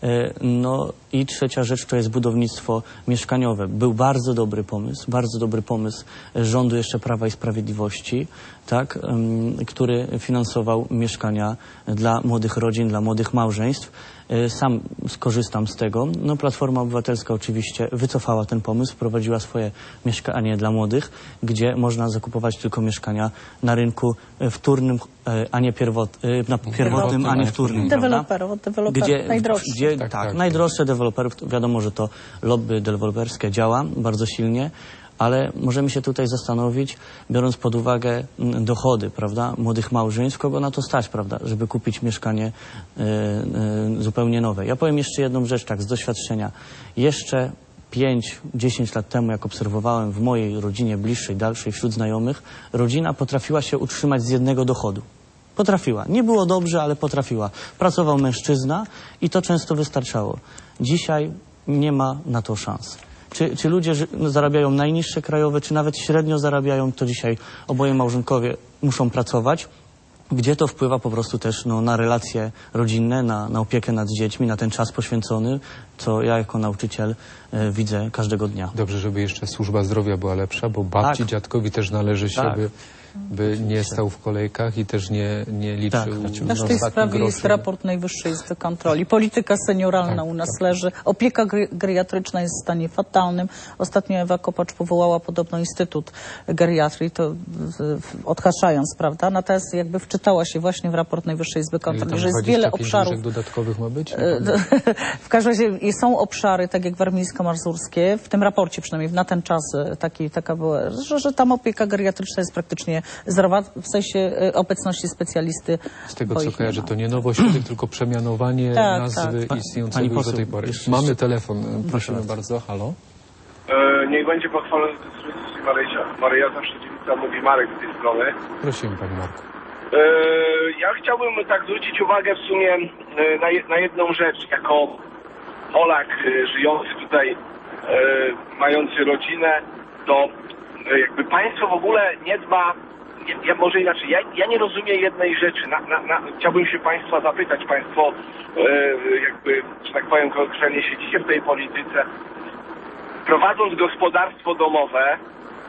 No i trzecia rzecz to jest budownictwo mieszkaniowe. Był bardzo dobry pomysł, bardzo dobry pomysł rządu jeszcze Prawa i Sprawiedliwości, tak, który finansował mieszkania dla młodych rodzin, dla młodych małżeństw. Sam skorzystam z tego. No, Platforma Obywatelska oczywiście wycofała ten pomysł, wprowadziła swoje mieszkanie dla młodych, gdzie można zakupować tylko mieszkania na rynku wtórnym, a nie pierwot, na pierwotnym, a nie wtórnym. Deweloperów, deweloperów gdzie, najdroższych. Gdzie, Tak, tak, tak, najdroższe deweloperów. Wiadomo, że to lobby deweloperskie działa bardzo silnie, ale możemy się tutaj zastanowić, biorąc pod uwagę dochody, prawda, młodych małżeństw, kogo na to stać, prawda, żeby kupić mieszkanie y, y, zupełnie nowe. Ja powiem jeszcze jedną rzecz, tak, z doświadczenia. Jeszcze pięć, dziesięć lat temu, jak obserwowałem w mojej rodzinie bliższej, dalszej, wśród znajomych, rodzina potrafiła się utrzymać z jednego dochodu. Potrafiła. Nie było dobrze, ale potrafiła. Pracował mężczyzna i to często wystarczało. Dzisiaj nie ma na to szans. Czy, czy ludzie zarabiają najniższe krajowe, czy nawet średnio zarabiają, to dzisiaj oboje małżonkowie muszą pracować, gdzie to wpływa po prostu też no, na relacje rodzinne, na, na opiekę nad dziećmi, na ten czas poświęcony, co ja jako nauczyciel e, widzę każdego dnia. Dobrze, żeby jeszcze służba zdrowia była lepsza, bo babci, Tak. dziadkowi też należy się, Tak. by, by nie stał w kolejkach i też nie, nie liczył Tak. Też w tej sprawie groszy. jest raport Najwyższej Izby Kontroli. Polityka senioralna Tak, u nas tak. leży. Opieka gry- geriatryczna jest w stanie fatalnym. Ostatnio Ewa Kopacz powołała podobno Instytut Geriatrii, to w, w, odhaczając, prawda? Natomiast jakby wczytała się właśnie w raport Najwyższej Izby Kontroli, że jest wiele obszarów. łóżek dodatkowych ma być? W każdym razie są obszary, tak jak warmińsko-mazurskie, w tym raporcie przynajmniej na ten czas taki, taka była, że, że tam opieka geriatryczna jest praktycznie zerowa, w sensie e, obecności specjalisty. Z tego bo co ich nie kojarzę, ma. to nie nowość, tylko przemianowanie Tak, nazwy tak. istniejącego Pani już do poseł, tej pory. jeszcze- Mamy jeszcze- telefon, prosimy bardzo. Halo? E, niech będzie pochwalony Chrystus Maryja. Maryja zawsze dziewica, mówi Marek z tej strony. Prosimy, Panie Marku. E, ja chciałbym tak zwrócić uwagę w sumie e, na, je, na jedną rzecz. Jako Polak e, żyjący tutaj, e, mający rodzinę, to e, jakby państwo w ogóle nie dba, ja, ja może inaczej, ja, ja nie rozumiem jednej rzeczy. Na, na, na, chciałbym się państwa zapytać, państwo e, jakby, że tak powiem, kolokwialnie siedzicie w tej polityce. Prowadząc gospodarstwo domowe, e,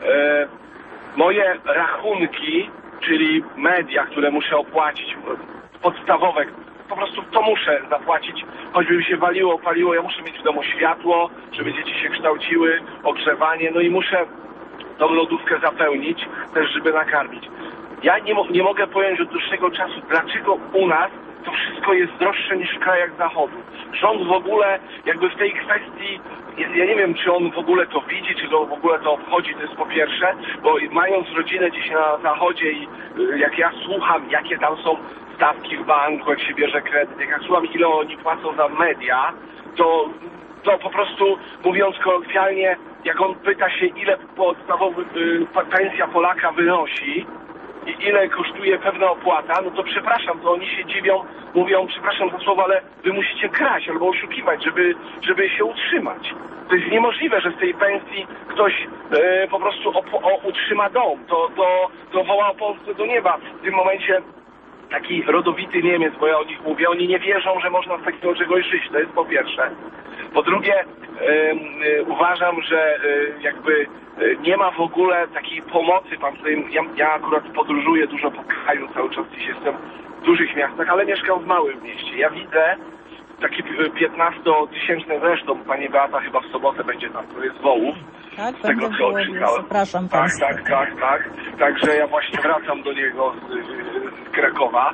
moje rachunki, czyli media, które muszę opłacić, podstawowe, po prostu to muszę zapłacić, choćby mi się waliło, paliło, ja muszę mieć w domu światło, żeby dzieci się kształciły, ogrzewanie, no i muszę tą lodówkę zapełnić, też żeby nakarmić. Ja nie, mo- nie mogę pojąć od dłuższego czasu, dlaczego u nas to wszystko jest droższe niż w krajach zachodu. Rząd w ogóle jakby w tej kwestii, ja, ja nie wiem, czy on w ogóle to widzi, czy to w ogóle to obchodzi, to jest po pierwsze, bo mając rodzinę gdzieś na zachodzie i y, jak ja słucham, jakie tam są stawki w banku, jak się bierze kredyt, jak ja słucham, ile oni płacą za media, to, to po prostu, mówiąc kolokwialnie, jak on pyta się, ile podstawowy y, pensja Polaka wynosi, i ile kosztuje pewna opłata, no to przepraszam, to oni się dziwią, mówią, przepraszam za słowo, ale wy musicie kraść albo oszukiwać, żeby, żeby się utrzymać. To jest niemożliwe, że z tej pensji ktoś e, po prostu op- o, utrzyma dom. To, to, to woła o Polsce do nieba. W tym momencie taki rodowity Niemiec, bo ja o nich mówię, oni nie wierzą, że można z takiego czegoś żyć. To jest po pierwsze. Po drugie, e, e, uważam, że e, jakby e, nie ma w ogóle takiej pomocy. Pan tutaj, ja, ja akurat podróżuję dużo po kraju, cały czas dziś jestem w dużych miastach, ale mieszkam w małym mieście. Ja widzę taki piętnastotysięczny zresztą, pani Beata chyba w sobotę będzie tam, to jest Wołów. Tak, z tego co czytałem. Zapraszam tak, Państwa. tak, tak, tak. Także ja właśnie wracam do niego z, z Krakowa.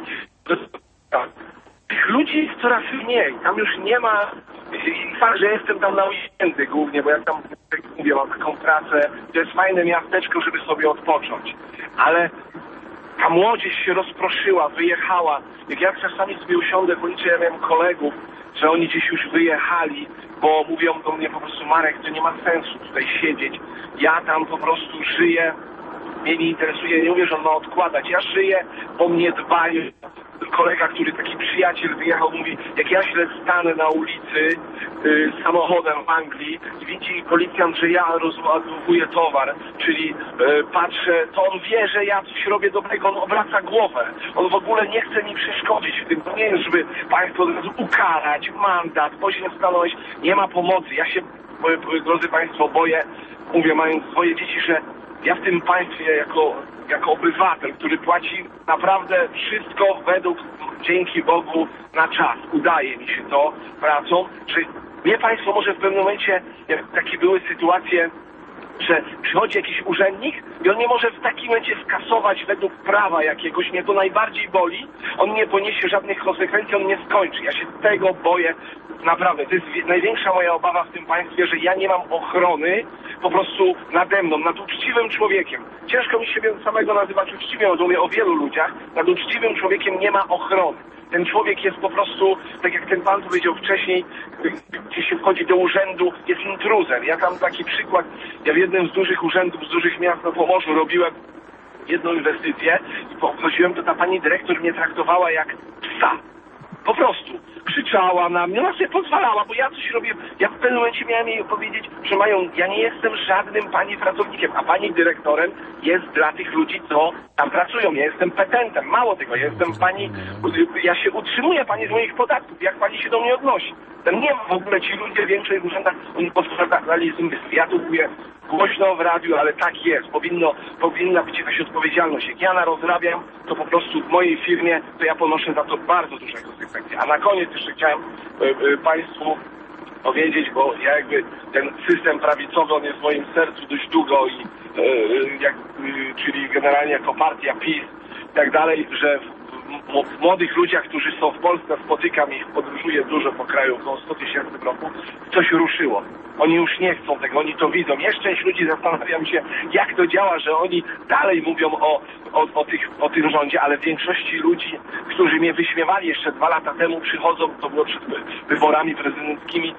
Tych ludzi jest coraz mniej. Tam już nie ma... I fakt, że jestem tam na weekendy głównie, bo ja tam, jak mówię, mam taką pracę. To jest fajne miasteczko, żeby sobie odpocząć. Ale ta młodzież się rozproszyła, wyjechała. Jak ja czasami sobie usiądę, policzę, ja miałem kolegów, że oni gdzieś już wyjechali, bo mówią do mnie po prostu, Marek, to nie ma sensu tutaj siedzieć. Ja tam po prostu żyję, mnie nie interesuje, nie mówię, że on ma odkładać. Ja żyję, bo mnie dbają. Kolega, który taki przyjaciel wyjechał, mówi, jak ja źle stanę na ulicy y, samochodem w Anglii i widzi policjant, że ja rozładowuję towar, czyli y, patrzę, to on wie, że ja coś robię dobrego, on obraca głowę. On w ogóle nie chce mi przeszkodzić w tym. To nie jest, żeby państwo od razu ukarać, mandat, później stanąłeś, nie ma pomocy. Ja się, drodzy państwo, boję, mówię, mając swoje dzieci, że ja w tym państwie jako, jako obywatel, który płaci naprawdę wszystko według, dzięki Bogu, na czas. Udaje mi się to pracą, że mnie państwo może w pewnym momencie, jak takie były sytuacje, że przychodzi jakiś urzędnik i on nie może w takim momencie skasować według prawa jakiegoś, mnie to najbardziej boli, on nie poniesie żadnych konsekwencji, on nie skończy. Ja się tego boję naprawdę. To jest największa moja obawa w tym państwie, że ja nie mam ochrony po prostu nade mną, nad uczciwym człowiekiem. Ciężko mi siebie samego nazywać uczciwym, bo mówię o wielu ludziach. Nad uczciwym człowiekiem nie ma ochrony. Ten człowiek jest po prostu, tak jak ten pan powiedział wcześniej, gdzie się wchodzi do urzędu, jest intruzem. Ja tam taki przykład, ja w jednym z dużych urzędów, z dużych miast na Pomorzu robiłem jedną inwestycję i poprosiłem, to ta pani dyrektor mnie traktowała jak psa. Po prostu. Krzyczała na mnie, ona sobie pozwalała, bo ja coś robię. Ja w pewnym momencie miałem jej powiedzieć, że mają, ja nie jestem żadnym pani pracownikiem, a pani dyrektorem jest dla tych ludzi, co tam pracują. Ja jestem petentem. Mało tego, ja jestem pani, ja się utrzymuję pani z moich podatków. Jak pani się do mnie odnosi? Tam nie ma w ogóle ci ludzie w większych urzędach, oni podkładali zmysł. Ja tu mówię głośno w radiu, ale tak jest. Powinno, powinna być jakaś odpowiedzialność. Jak ja narozrabiam, to po prostu w mojej firmie, to ja ponoszę za to bardzo duże konsekwencje. A na koniec jeszcze chciałem y, y, państwu powiedzieć, bo ja jakby ten system prawicowy, on jest w moim sercu dość długo i y, jak, y, czyli generalnie jako partia PiS i tak dalej, że w, w młodych ludziach, którzy są w Polsce, spotykam ich, podróżuję dużo po kraju, około sto tysięcy w roku, coś ruszyło. Oni już nie chcą tego, oni to widzą. Jeszcze część ludzi zastanawiam się, jak to działa, że oni dalej mówią o, o, o, tych, o tym rządzie, ale w większości ludzi, którzy mnie wyśmiewali jeszcze dwa lata temu, przychodzą, to było przed wyborami prezydenckimi,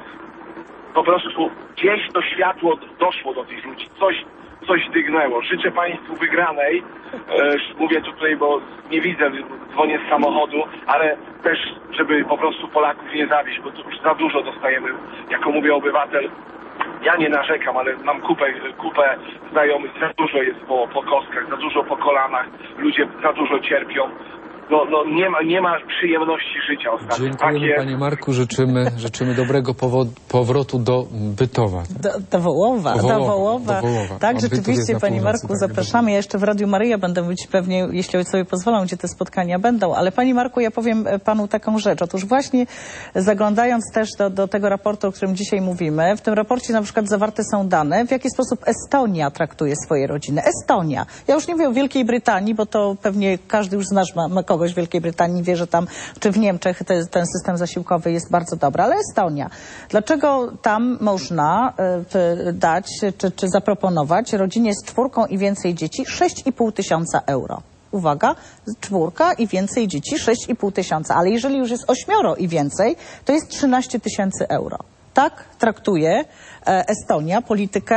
po prostu gdzieś to światło doszło do tych ludzi, coś, coś dygnęło. Życzę państwu wygranej, e, mówię tutaj, bo nie widzę, dzwonię z samochodu, ale też, żeby po prostu Polaków nie zawieść, bo to już za dużo dostajemy, jako mówię obywatel. Ja nie narzekam, ale mam kupę, kupę znajomych, za dużo jest po, po kostkach, za dużo po kolanach, ludzie za dużo cierpią. No, no nie, ma, nie ma przyjemności życia ostatnio. Dziękujemy Takie... panie Marku, życzymy, życzymy dobrego powrotu do Bytowa. Do, do Wołowa, Wołowa, do Wołowa. Do Wołowa. Tak, A rzeczywiście panie Marku, tak, zapraszamy. Ja jeszcze w Radiu Maryja będę być pewnie, jeśli sobie pozwolą, gdzie te spotkania będą. Ale panie Marku, ja powiem panu taką rzecz. Otóż właśnie zaglądając też do, do tego raportu, o którym dzisiaj mówimy, w tym raporcie na przykład zawarte są dane, w jaki sposób Estonia traktuje swoje rodziny. Estonia. Ja już nie mówię o Wielkiej Brytanii, bo to pewnie każdy już z nas ma, ma kogoś w Wielkiej Brytanii, wie, że tam, czy w Niemczech te, ten system zasiłkowy jest bardzo dobry, ale Estonia. Dlaczego tam można y, dać, czy, czy zaproponować rodzinie z czwórką i więcej dzieci sześć i pół tysiąca euro? Uwaga, czwórka i więcej dzieci, sześć i pół tysiąca, ale jeżeli już jest ośmioro i więcej, to jest trzynaście tysięcy euro. Tak traktuje e, Estonia politykę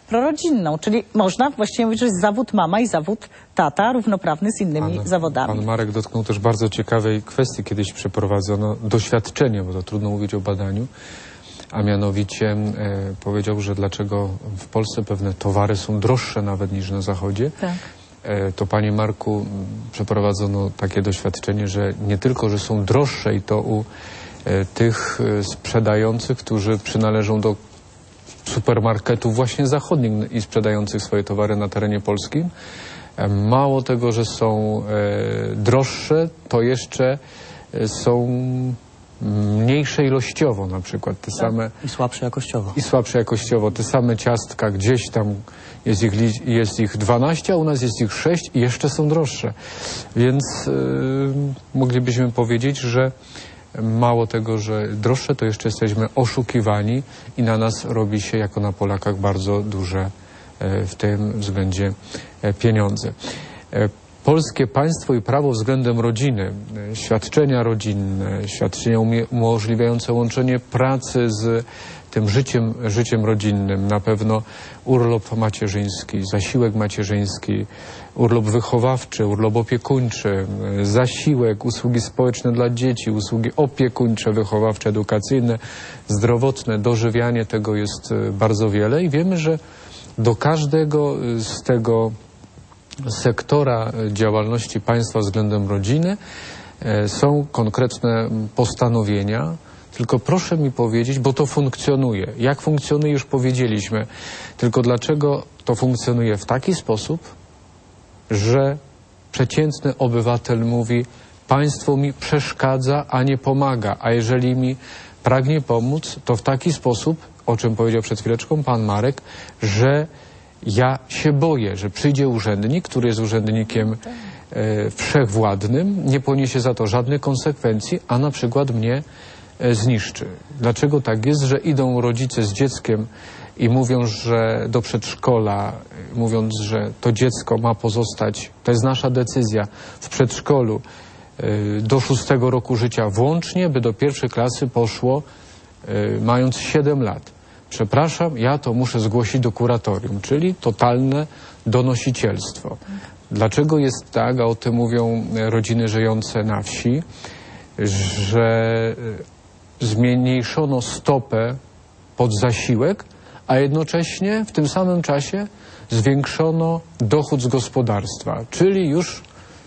prorodzinną, czyli można właściwie mówić, że jest zawód mama i zawód tata równoprawny z innymi Pan, zawodami. pan Marek dotknął też bardzo ciekawej kwestii. Kiedyś przeprowadzono doświadczenie, bo to trudno mówić o badaniu, a mianowicie e, powiedział, że dlaczego w Polsce pewne towary są droższe nawet niż na Zachodzie. Tak. E, to, panie Marku, przeprowadzono takie doświadczenie, że nie tylko, że są droższe i to u e, tych e, sprzedających, którzy przynależą do supermarketów właśnie zachodnich i sprzedających swoje towary na terenie polskim. E, mało tego, że są e, droższe, to jeszcze e, są mniejsze ilościowo, na przykład te same I słabsze jakościowo. i słabsze jakościowo. Te same ciastka gdzieś tam jest ich, li- jest ich dwanaście, a u nas jest ich sześć i jeszcze są droższe. Więc yy, moglibyśmy powiedzieć, że mało tego, że droższe, to jeszcze jesteśmy oszukiwani i na nas robi się jako na Polakach bardzo duże e, w tym względzie e, pieniądze. E, Polskie państwo i prawo względem rodziny, e, świadczenia rodzinne, świadczenia umie- umożliwiające łączenie pracy z tym życiem, życiem rodzinnym, na pewno urlop macierzyński, zasiłek macierzyński, urlop wychowawczy, urlop opiekuńczy, e, zasiłek, usługi społeczne dla dzieci, usługi opiekuńcze, wychowawcze, edukacyjne, zdrowotne, dożywianie, tego jest e, bardzo wiele i wiemy, że do każdego e, z tego sektora działalności państwa względem rodziny e, są konkretne postanowienia. Tylko proszę mi powiedzieć, bo to funkcjonuje. Jak funkcjonuje, już powiedzieliśmy. Tylko dlaczego to funkcjonuje w taki sposób, że przeciętny obywatel mówi: państwo mi przeszkadza, a nie pomaga, a jeżeli mi pragnie pomóc, to w taki sposób, o czym powiedział przed chwileczką pan Marek, że ja się boję, że przyjdzie urzędnik, który jest urzędnikiem e, wszechwładnym, nie poniesie za to żadnych konsekwencji, a na przykład mnie e, zniszczy. Dlaczego tak jest, że idą rodzice z dzieckiem i mówią, że do przedszkola, mówiąc, że to dziecko ma pozostać, to jest nasza decyzja, w przedszkolu e, do szóstego roku życia włącznie, by do pierwszej klasy poszło e, mając siedem lat. Przepraszam, ja to muszę zgłosić do kuratorium, czyli totalne donosicielstwo. Dlaczego jest tak, a o tym mówią rodziny żyjące na wsi, że zmniejszono stopę pod zasiłek, a jednocześnie w tym samym czasie zwiększono dochód z gospodarstwa, czyli już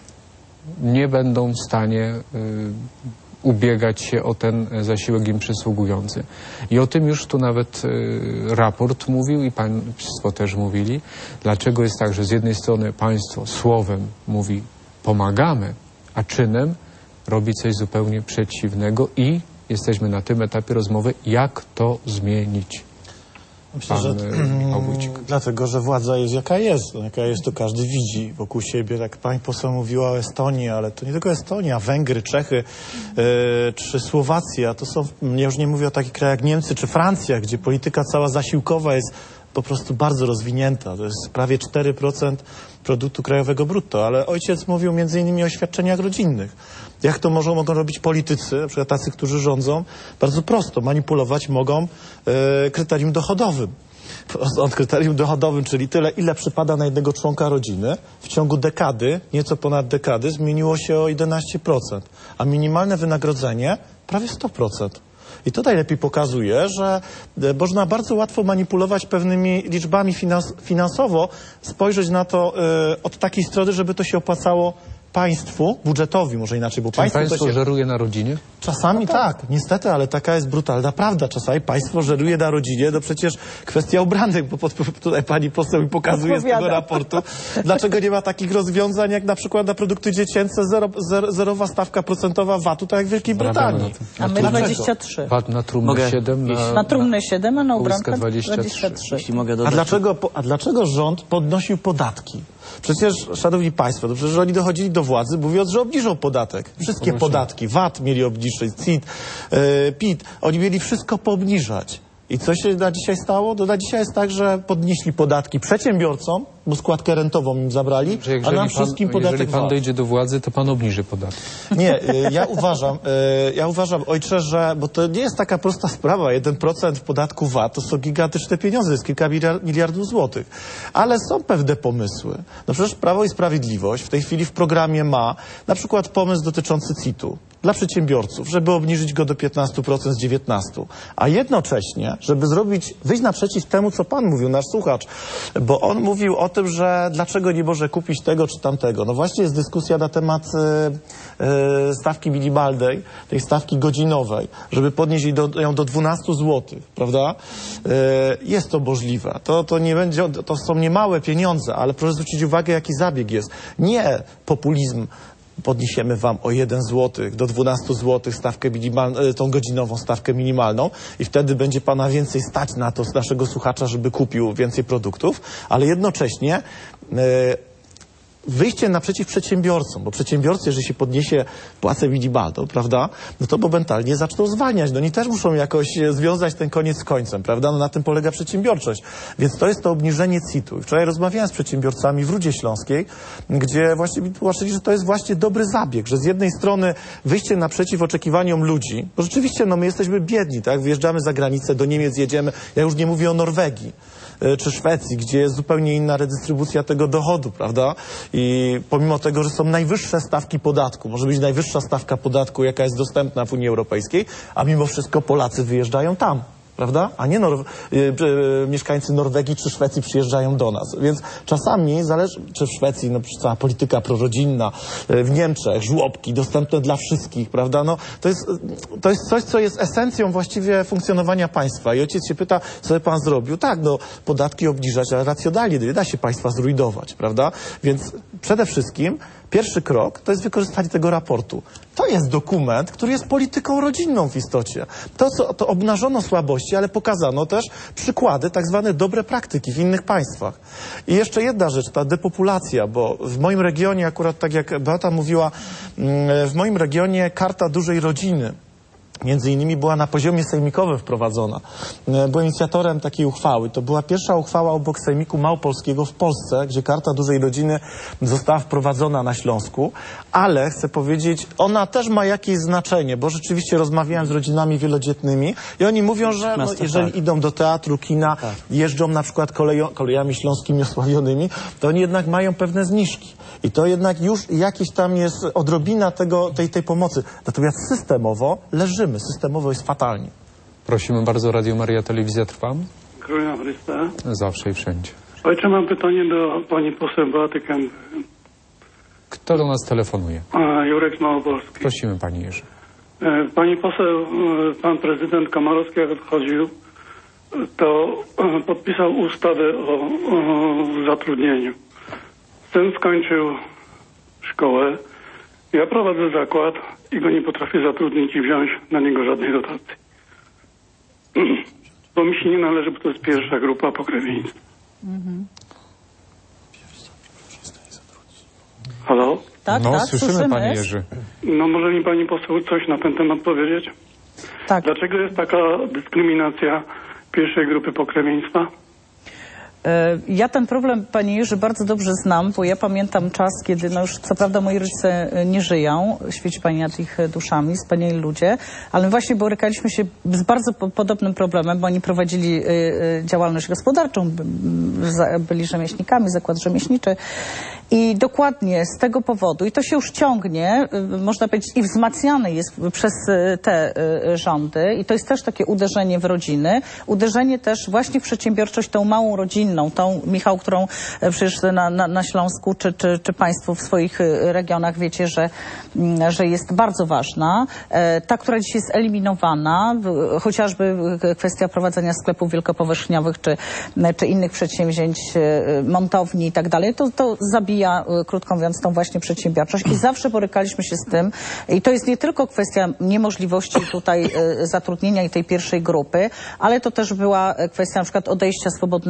nie będą w stanie y, ubiegać się o ten zasiłek im przysługujący. I o tym już tu nawet y, raport mówił i państwo też mówili. Dlaczego jest tak, że z jednej strony państwo słowem mówi pomagamy, a czynem robi coś zupełnie przeciwnego i jesteśmy na tym etapie rozmowy, jak to zmienić. Myślę, Pan, że Michał Wójcik. dlatego, że władza jest jaka jest. No, jaka jest, to każdy widzi wokół siebie. Tak pani poseł mówiła o Estonii, ale to nie tylko Estonia, Węgry, Czechy yy, czy Słowacja. To są, ja już nie mówię o takich krajach jak Niemcy czy Francja, gdzie polityka cała zasiłkowa jest po prostu bardzo rozwinięta. To jest prawie cztery procent produktu krajowego brutto. Ale ojciec mówił między innymi o świadczeniach rodzinnych. Jak to mogą, mogą robić politycy, na przykład tacy, którzy rządzą? Bardzo prosto. Manipulować mogą e, kryterium dochodowym. Od kryterium dochodowym, czyli tyle, ile przypada na jednego członka rodziny, w ciągu dekady, nieco ponad dekady, zmieniło się o jedenaście procent, a minimalne wynagrodzenie prawie sto procent. I to najlepiej pokazuje, że e, można bardzo łatwo manipulować pewnymi liczbami finans finansowo, spojrzeć na to e, od takiej strony, żeby to się opłacało państwu, budżetowi może inaczej, bo Czy państwo, państwo to się... żeruje na rodzinie? Czasami tak, niestety, ale taka jest brutalna prawda. Czasami państwo żeruje na rodzinie, no przecież kwestia ubranek, bo pod, tutaj pani poseł mi pokazuje z tego raportu, dlaczego nie ma takich rozwiązań jak na przykład na produkty dziecięce zero, zer, zerowa stawka procentowa vatu, tak jak w Wielkiej Brytanii. A my dwadzieścia trzy. V A T na trumnę Mogę- siedem, na, Na trumnę siedem, a na ubrankę dwadzieścia trzy. dwadzieścia trzy. Jeśli mogę A dodać... dlaczego, a dlaczego rząd podnosił podatki? Przecież, szanowni państwo, to przecież oni dochodzili do władzy, mówiąc, że obniżą podatek. Wszystkie Podnosimy. podatki, V A T mieli obniżyć, C I T, e, P I T, oni mieli wszystko poobniżać. I co się na dzisiaj stało? No na dzisiaj jest tak, że podnieśli podatki przedsiębiorcom, bo składkę rentową im zabrali, a nam wszystkim pan, podatek jeżeli pan V A T. dojdzie do władzy, to pan obniży podatki. Nie, y, ja uważam, y, ja uważam, ojcze, że, bo to nie jest taka prosta sprawa, jeden procent podatku V A T to są gigantyczne pieniądze, to jest kilka miliardów złotych. Ale są pewne pomysły. No przecież Prawo i Sprawiedliwość w tej chwili w programie ma na przykład pomysł dotyczący C I T-u dla przedsiębiorców, żeby obniżyć go do piętnastu procent z dziewiętnastu procent. A jednocześnie, żeby zrobić, wyjść naprzeciw temu, co pan mówił, nasz słuchacz, bo on mówił o tym, że dlaczego nie może kupić tego czy tamtego. No właśnie jest dyskusja na temat y, y, stawki minimalnej, tej stawki godzinowej, żeby podnieść ją do, ją do dwunastu złotych, prawda? Y, jest to możliwe. To, to nie będzie, to są niemałe pieniądze, ale proszę zwrócić uwagę, jaki zabieg jest. Nie populizm, podniesiemy wam o jeden złoty do dwunastu złotych stawkę minimalną, tą godzinową stawkę minimalną i wtedy będzie pana więcej stać na to z naszego słuchacza, żeby kupił więcej produktów, ale jednocześnie yy, wyjście naprzeciw przedsiębiorcom, bo przedsiębiorcy, jeżeli się podniesie płacę minimalną, prawda, no to momentalnie zaczną zwalniać. No oni też muszą jakoś związać ten koniec z końcem, prawda, no na tym polega przedsiębiorczość. Więc to jest to obniżenie C I T-u. Wczoraj rozmawiałem z przedsiębiorcami w Rudzie Śląskiej, gdzie właśnie mi tłumaczyli, że to jest właśnie dobry zabieg, że z jednej strony wyjście naprzeciw oczekiwaniom ludzi, bo rzeczywiście, no my jesteśmy biedni, tak, wyjeżdżamy za granicę, do Niemiec jedziemy, ja już nie mówię o Norwegii czy Szwecji, gdzie jest zupełnie inna redystrybucja tego dochodu, prawda? I pomimo tego, że są najwyższe stawki podatku, może być najwyższa stawka podatku, jaka jest dostępna w Unii Europejskiej, a mimo wszystko Polacy wyjeżdżają tam, prawda? A nie Nor y, y, mieszkańcy Norwegii czy Szwecji przyjeżdżają do nas. Więc czasami zależy, czy w Szwecji, no cała polityka prorodzinna, y, w Niemczech, żłobki dostępne dla wszystkich, prawda? No, to jest, to jest coś, co jest esencją właściwie funkcjonowania państwa. I ojciec się pyta, co by pan zrobił? Tak, no, podatki obniżać, ale racjonalnie, nie da się państwa zrujnować, prawda? Więc przede wszystkim pierwszy krok to jest wykorzystanie tego raportu. To jest dokument, który jest polityką rodzinną w istocie. To, co, to obnażono słabości, ale pokazano też przykłady, tak zwane dobre praktyki w innych państwach. I jeszcze jedna rzecz, ta depopulacja, bo w moim regionie, akurat tak jak Beata mówiła, w moim regionie Karta Dużej Rodziny między innymi była na poziomie sejmikowym wprowadzona. Byłem inicjatorem takiej uchwały. To była pierwsza uchwała obok Sejmiku Małopolskiego w Polsce, gdzie Karta Dużej Rodziny została wprowadzona na Śląsku, ale chcę powiedzieć, ona też ma jakieś znaczenie, bo rzeczywiście rozmawiałem z rodzinami wielodzietnymi i oni mówią, że no, jeżeli idą do teatru, kina, tak, jeżdżą na przykład kolejo, kolejami śląskimi osławionymi, to oni jednak mają pewne zniżki. I to jednak już jakieś tam jest odrobina tego, tej, tej pomocy. Natomiast systemowo leżymy. Systemowo jest fatalnie. Prosimy bardzo, Radio Maryja, Telewizja Trwa. Króla Chrysta. Zawsze i wszędzie. Ojcze, mam pytanie do pani poseł Beaty Kępy. Kto do nas telefonuje? A, Jurek z Małopolski. Prosimy, pani Jerzy. E, Pani poseł, e, pan prezydent Komorowski jak odchodził, to e, podpisał ustawę o, o zatrudnieniu. Syn skończył szkołę. Ja prowadzę zakład i go nie potrafię zatrudnić i wziąć na niego żadnej dotacji. Bo mi się nie należy, bo to jest pierwsza grupa pokrewieństwa. Mhm. Halo? Tak, no, tak, słyszymy, słyszymy, panie Jerzy. No może mi pani poseł coś na ten temat powiedzieć? Tak. Dlaczego jest taka dyskryminacja pierwszej grupy pokrewieństwa? Ja ten problem, panie Jerzy, bardzo dobrze znam, bo ja pamiętam czas, kiedy, no już co prawda moi rodzice nie żyją, świeci pani nad ich duszami, wspaniali ludzie, ale właśnie borykaliśmy się z bardzo po podobnym problemem, bo oni prowadzili y, y, działalność gospodarczą, by, byli rzemieślnikami, zakład rzemieślniczy i dokładnie z tego powodu, i to się już ciągnie, y, można powiedzieć, i wzmacniane jest przez y, te y, rządy i to jest też takie uderzenie w rodziny, uderzenie też właśnie w przedsiębiorczość, tą małą rodzinę, tą, Michał, którą przecież na, na, na Śląsku, czy, czy, czy państwo w swoich regionach wiecie, że, że jest bardzo ważna. Ta, która dzisiaj jest eliminowana, chociażby kwestia prowadzenia sklepów wielkopowierzchniowych, czy, czy innych przedsięwzięć, montowni i tak dalej, to, to zabija, krótko mówiąc, tą właśnie przedsiębiorczość i zawsze borykaliśmy się z tym i to jest nie tylko kwestia niemożliwości tutaj zatrudnienia i tej pierwszej grupy, ale to też była kwestia na przykład odejścia swobodnego na emeryturę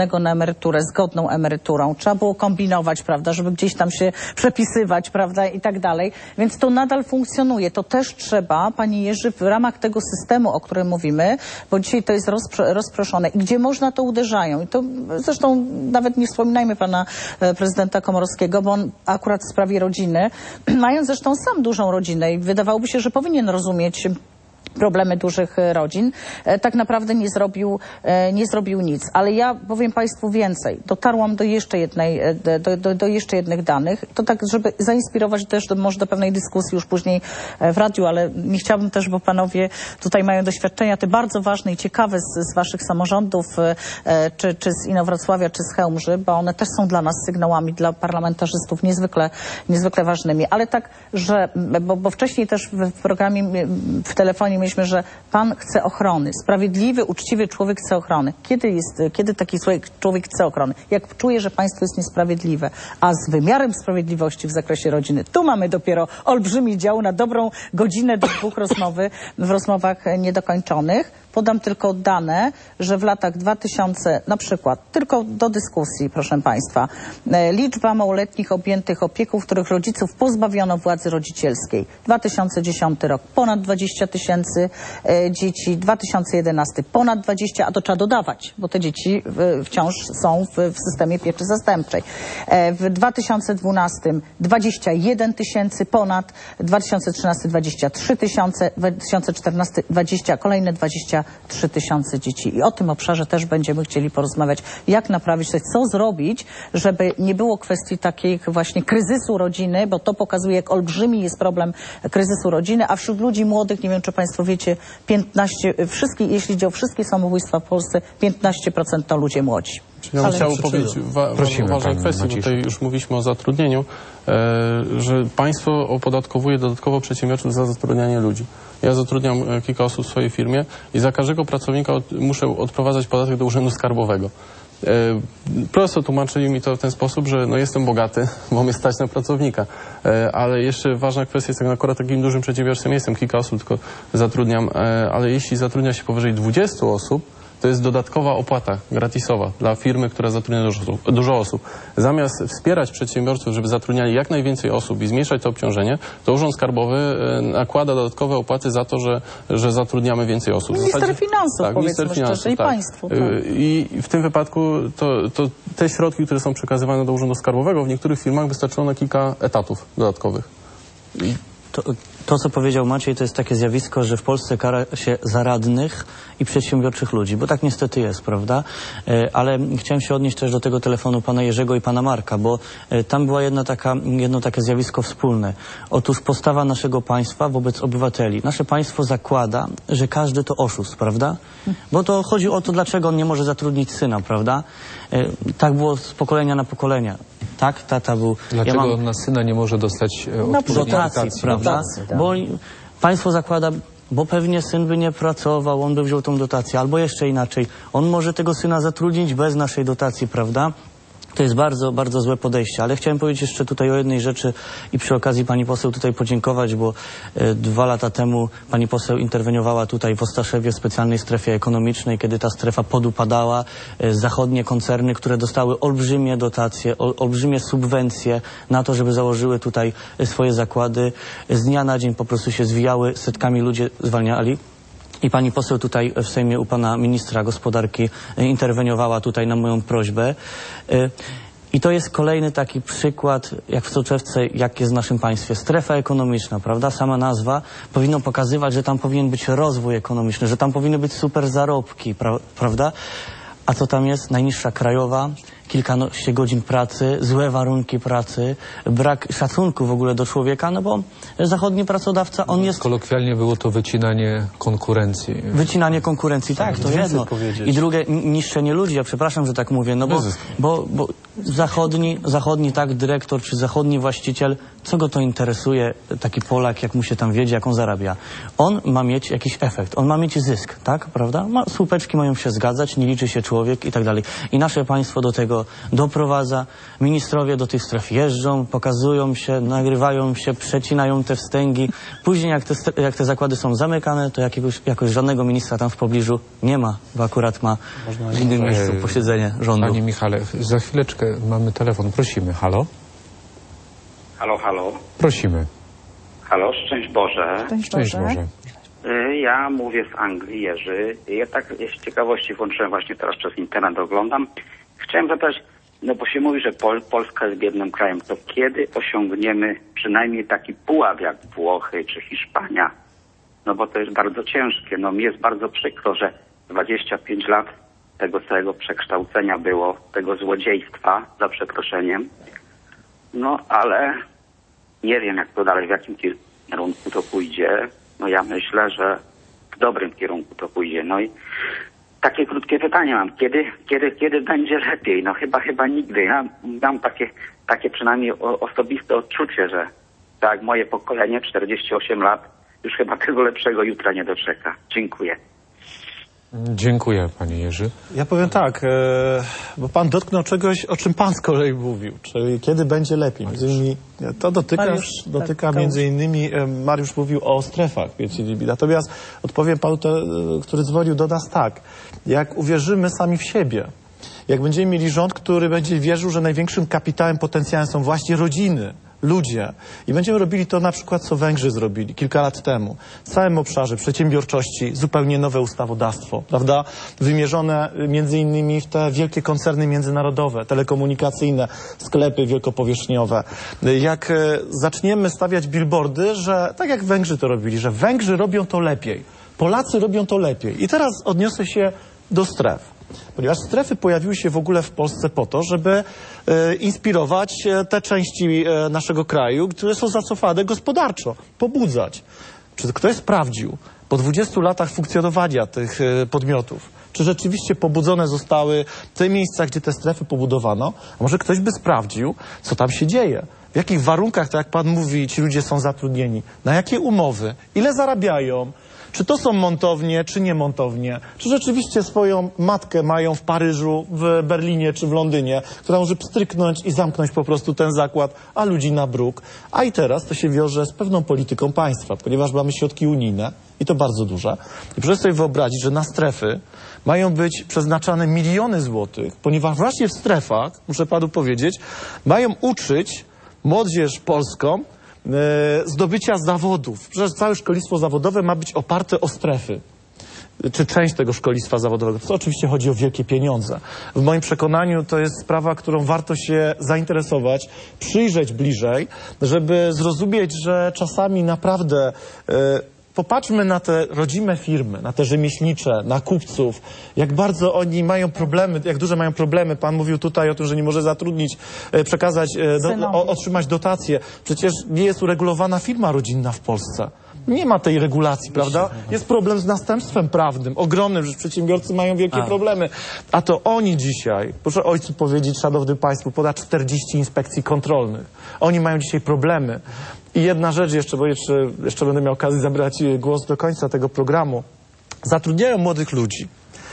emeryturę z godną emeryturą. Trzeba było kombinować, prawda, żeby gdzieś tam się przepisywać, prawda, i tak dalej. Więc to nadal funkcjonuje. To też trzeba, panie Jerzy, w ramach tego systemu, o którym mówimy, bo dzisiaj to jest rozpro rozproszone i gdzie można, to uderzają. I to zresztą nawet nie wspominajmy pana e, prezydenta Komorowskiego, bo on akurat w sprawie rodziny, mając zresztą sam dużą rodzinę i wydawałoby się, że powinien rozumieć problemy dużych rodzin, tak naprawdę nie zrobił, nie zrobił nic. Ale ja powiem państwu więcej. Dotarłam do jeszcze jednej, do, do, do jeszcze jednych danych. To tak, żeby zainspirować też do, może do pewnej dyskusji już później w radiu, ale nie chciałabym też, bo panowie tutaj mają doświadczenia te bardzo ważne i ciekawe z, z waszych samorządów, czy, czy z Inowrocławia, czy z Chełmży, bo one też są dla nas sygnałami, dla parlamentarzystów niezwykle, niezwykle ważnymi. Ale tak, że, bo, bo wcześniej też w programie, w telefonie mieliśmy, że pan chce ochrony. Sprawiedliwy, uczciwy człowiek chce ochrony. Kiedy jest, kiedy taki człowiek chce ochrony? Jak czuje, że państwo jest niesprawiedliwe. A z wymiarem sprawiedliwości w zakresie rodziny, tu mamy dopiero olbrzymi dział na dobrą godzinę do dwóch rozmowy, w rozmowach niedokończonych. Podam tylko dane, że w latach dwa tysiące, na przykład, tylko do dyskusji, proszę państwa, liczba małoletnich objętych opieką, których rodziców pozbawiono władzy rodzicielskiej. dwa tysiące dziesiąty rok ponad dwadzieścia tysięcy e, dzieci, dwa tysiące jedenasty ponad dwadzieścia, a to trzeba dodawać, bo te dzieci w, wciąż są w, w systemie pieczy zastępczej. E, w dwa tysiące dwunastym dwadzieścia jeden tysięcy ponad, dwa tysiące trzynasty dwadzieścia trzy tysiące, dwa tysiące czternasty dwadzieścia, kolejne dwadzieścia trzy tysiące dzieci. I o tym obszarze też będziemy chcieli porozmawiać. Jak naprawić to, co zrobić, żeby nie było kwestii takich właśnie kryzysu rodziny, bo to pokazuje, jak olbrzymi jest problem kryzysu rodziny, a wśród ludzi młodych, nie wiem, czy państwo wiecie, piętnaście, wszystkie, jeśli chodzi o wszystkie samobójstwa w Polsce, piętnaście procent to ludzie młodzi. Ja bym chciał powiedzieć wa Prosimy, ważnej kwestii, bo tutaj już mówiliśmy o zatrudnieniu, e, że państwo opodatkowuje dodatkowo przedsiębiorców za zatrudnianie ludzi. Ja zatrudniam kilka osób w swojej firmie i za każdego pracownika od, muszę odprowadzać podatek do Urzędu Skarbowego. E, prosto tłumaczyli mi to w ten sposób, że no jestem bogaty, bo mnie stać na pracownika. E, ale jeszcze ważna kwestia jest, jak akurat takim dużym przedsiębiorstwem jestem, kilka osób tylko zatrudniam, e, ale jeśli zatrudnia się powyżej dwudziestu osób, to jest dodatkowa opłata gratisowa dla firmy, która zatrudnia dużo osób, dużo osób. Zamiast wspierać przedsiębiorców, żeby zatrudniali jak najwięcej osób i zmniejszać to obciążenie, to Urząd Skarbowy nakłada dodatkowe opłaty za to, że, że zatrudniamy więcej osób. Minister zasadzie, Finansów, tak, powiedzmy minister finansów, szczerze, tak. i państwu. Tak. I w tym wypadku to, to te środki, które są przekazywane do Urzędu Skarbowego, w niektórych firmach wystarczyło na kilka etatów dodatkowych. I To, to, co powiedział Maciej, to jest takie zjawisko, że w Polsce kara się zaradnych i przedsiębiorczych ludzi, bo tak niestety jest, prawda? E, ale chciałem się odnieść też do tego telefonu pana Jerzego i pana Marka, bo e, tam była jedna taka, jedno takie zjawisko wspólne. Otóż postawa naszego państwa wobec obywateli. Nasze państwo zakłada, że każdy to oszust, prawda? Bo to chodzi o to, dlaczego on nie może zatrudnić syna, prawda? E, tak było z pokolenia na pokolenia. Tak, tata był... Dlaczego ja mam... on na syna nie może dostać e, No, odpowiedniej dotacji, dotacji? prawda? Dotacji, tak. Bo państwo zakłada, bo pewnie syn by nie pracował, on by wziął tą dotację, albo jeszcze inaczej. On może tego syna zatrudnić bez naszej dotacji, prawda? To jest bardzo, bardzo złe podejście, ale chciałem powiedzieć jeszcze tutaj o jednej rzeczy i przy okazji pani poseł tutaj podziękować, bo e, dwa lata temu pani poseł interweniowała tutaj w Ostaszewie w specjalnej strefie ekonomicznej, kiedy ta strefa podupadała, e, zachodnie koncerny, które dostały olbrzymie dotacje, ol, olbrzymie subwencje na to, żeby założyły tutaj swoje zakłady. Z dnia na dzień po prostu się zwijały, setkami ludzie zwalniali. I pani poseł tutaj w Sejmie u pana ministra gospodarki interweniowała tutaj na moją prośbę. I to jest kolejny taki przykład, jak w soczewce, jak jest w naszym państwie. Strefa ekonomiczna, prawda? Sama nazwa powinno pokazywać, że tam powinien być rozwój ekonomiczny, że tam powinny być super zarobki, pra prawda? A co tam jest? Najniższa krajowa, kilkanaście godzin pracy, złe warunki pracy, brak szacunku w ogóle do człowieka, no bo zachodni pracodawca, on jest... Kolokwialnie było to wycinanie konkurencji. Wycinanie konkurencji, tak, to jedno. I drugie, niszczenie ludzi, ja przepraszam, że tak mówię, no bo, bo, bo zachodni, zachodni tak, dyrektor czy zachodni właściciel, co go to interesuje, taki Polak, jak mu się tam wiedzie, jak on zarabia. On ma mieć jakiś efekt, on ma mieć zysk, tak, prawda? Ma, słupeczki mają się zgadzać, nie liczy się człowiek i tak dalej. I nasze państwo do tego to doprowadza. Ministrowie do tych stref jeżdżą, pokazują się, nagrywają się, przecinają te wstęgi. Później jak te, jak te zakłady są zamykane, to jakiegoś, jakoś żadnego ministra tam w pobliżu nie ma, bo akurat ma w innym miejscu posiedzenie rządu. Panie Michale, za chwileczkę mamy telefon. Prosimy. Halo? Halo, halo. Prosimy. Halo, szczęść Boże. Szczęść Szczęść Boże. Boże. Y, Ja mówię z Anglii, Jerzy. Ja tak z ciekawości włączyłem właśnie teraz przez internet, oglądam. Chciałem zapytać, no bo się mówi, że Pol Polska jest biednym krajem, to kiedy osiągniemy przynajmniej taki pułap jak Włochy czy Hiszpania? No bo to jest bardzo ciężkie. No mi jest bardzo przykro, że dwadzieścia pięć lat tego całego przekształcenia było, tego złodziejstwa, za przeproszeniem. No ale nie wiem, jak to dalej, w jakim kierunku to pójdzie. No ja myślę, że w dobrym kierunku to pójdzie. No i takie krótkie pytanie mam. Kiedy, kiedy, kiedy będzie lepiej? No chyba, chyba nigdy. Ja mam takie, takie przynajmniej o, osobiste odczucie, że tak jak moje pokolenie, czterdzieści osiem lat, już chyba tego lepszego jutra nie doczeka. Dziękuję. Dziękuję, panie Jerzy. Ja powiem tak, e, bo pan dotknął czegoś, o czym pan z kolei mówił, czyli kiedy będzie lepiej. Między innymi, to dotyka, Mariusz, dotyka tak, między innymi, e, Mariusz mówił o strefach, wiecie, natomiast odpowiem panu, te, który dzwonił do nas tak, jak uwierzymy sami w siebie, jak będziemy mieli rząd, który będzie wierzył, że największym kapitałem, potencjałem są właśnie rodziny, ludzie. I będziemy robili to na przykład, co Węgrzy zrobili kilka lat temu. W całym obszarze przedsiębiorczości zupełnie nowe ustawodawstwo, prawda? Wymierzone między innymi w te wielkie koncerny międzynarodowe, telekomunikacyjne, sklepy wielkopowierzchniowe. Jak e, zaczniemy stawiać billboardy, że tak jak Węgrzy to robili, że Węgrzy robią to lepiej, Polacy robią to lepiej. I teraz odniosę się do stref. Ponieważ strefy pojawiły się w ogóle w Polsce po to, żeby e, inspirować e, te części e, naszego kraju, które są zacofane gospodarczo, pobudzać. Czy ktoś sprawdził po dwudziestu latach funkcjonowania tych e, podmiotów, czy rzeczywiście pobudzone zostały te miejsca, gdzie te strefy pobudowano? A może ktoś by sprawdził, co tam się dzieje? W jakich warunkach, tak jak pan mówi, ci ludzie są zatrudnieni? Na jakie umowy? Ile zarabiają? Czy to są montownie, czy nie montownie? Czy rzeczywiście swoją matkę mają w Paryżu, w Berlinie czy w Londynie, która może pstryknąć i zamknąć po prostu ten zakład, a ludzi na bruk? A i teraz to się wiąże z pewną polityką państwa, ponieważ mamy środki unijne i to bardzo duże. I proszę sobie wyobrazić, że na strefy mają być przeznaczane miliony złotych, ponieważ właśnie w strefach, muszę panu powiedzieć, mają uczyć młodzież polską zdobycia zawodów. Przecież całe szkolnictwo zawodowe ma być oparte o strefy. Czy część tego szkolnictwa zawodowego. To oczywiście chodzi o wielkie pieniądze. W moim przekonaniu to jest sprawa, którą warto się zainteresować, przyjrzeć bliżej, żeby zrozumieć, że czasami naprawdę e, popatrzmy na te rodzime firmy, na te rzemieślnicze, na kupców, jak bardzo oni mają problemy, jak duże mają problemy. Pan mówił tutaj o tym, że nie może zatrudnić, przekazać, do, o, otrzymać dotacje. Przecież nie jest uregulowana firma rodzinna w Polsce. Nie ma tej regulacji, prawda? Jest problem z następstwem prawnym, ogromnym, że przedsiębiorcy mają wielkie A. problemy. A to oni dzisiaj, proszę ojcu powiedzieć, szanownym państwu, ponad czterdzieści inspekcji kontrolnych. Oni mają dzisiaj problemy. I jedna rzecz jeszcze, bo jeszcze, jeszcze będę miał okazję zabrać głos do końca tego programu. Zatrudniają młodych ludzi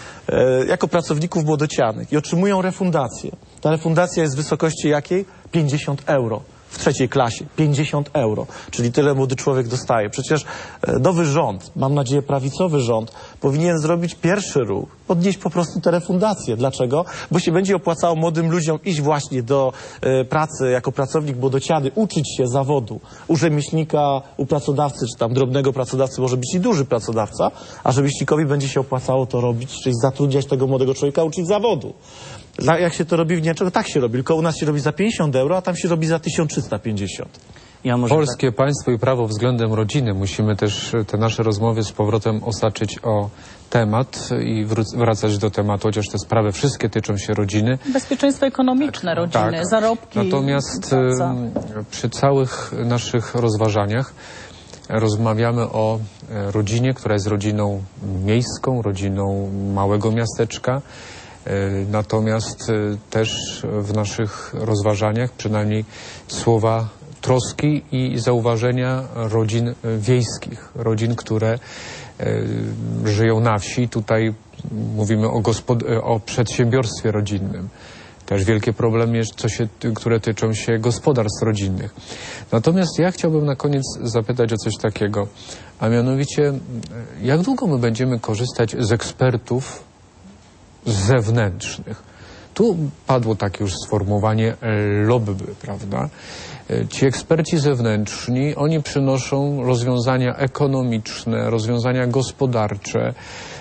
e, jako pracowników młodocianych i otrzymują refundację. Ta refundacja jest w wysokości jakiej? pięćdziesiąt euro. W trzeciej klasie. pięćdziesiąt euro. Czyli tyle młody człowiek dostaje. Przecież nowy rząd, mam nadzieję prawicowy rząd, powinien zrobić pierwszy ruch, podnieść po prostu te refundacje. Dlaczego? Bo się będzie opłacało młodym ludziom iść właśnie do e, pracy jako pracownik młodociany, uczyć się zawodu. U rzemieślnika, u pracodawcy, czy tam drobnego pracodawcy może być i duży pracodawca, a rzemieślnikowi będzie się opłacało to robić, czyli zatrudniać tego młodego człowieka, uczyć zawodu. Jak się to robi w Niemczech, tak się robi. Tylko u nas się robi za pięćdziesiąt euro, a tam się robi za tysiąc trzysta pięćdziesiąt. Ja może Polskie tak... państwo i prawo względem rodziny. Musimy też te nasze rozmowy z powrotem osaczyć o temat i wracać do tematu, chociaż te sprawy wszystkie tyczą się rodziny. Bezpieczeństwo ekonomiczne rodziny, tak. zarobki. Natomiast przy całych naszych rozważaniach rozmawiamy o rodzinie, która jest rodziną miejską, rodziną małego miasteczka. Natomiast też w naszych rozważaniach przynajmniej słowa troski i zauważenia rodzin wiejskich, rodzin, które żyją na wsi. Tutaj mówimy o, gospod- o przedsiębiorstwie rodzinnym. Też wielkie problemy, co się, które tyczą się gospodarstw rodzinnych. Natomiast ja chciałbym na koniec zapytać o coś takiego, a mianowicie, jak długo my będziemy korzystać z ekspertów zewnętrznych? Tu padło takie już sformułowanie lobby, prawda? Ci eksperci zewnętrzni, oni przynoszą rozwiązania ekonomiczne, rozwiązania gospodarcze,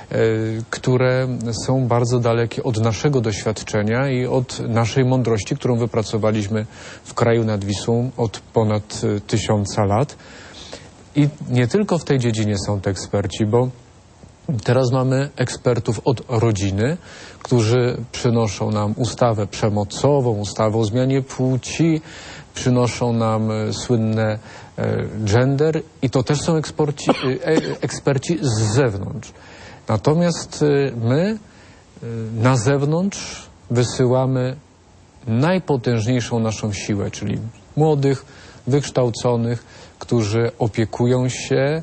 które są bardzo dalekie od naszego doświadczenia i od naszej mądrości, którą wypracowaliśmy w kraju nad Wisłą od ponad tysiąca lat. I nie tylko w tej dziedzinie są te eksperci, bo teraz mamy ekspertów od rodziny, którzy przynoszą nam ustawę przemocową, ustawę o zmianie płci, przynoszą nam słynne gender i to też są eksperci, eksperci z zewnątrz. Natomiast my na zewnątrz wysyłamy najpotężniejszą naszą siłę, czyli młodych, wykształconych, którzy opiekują się,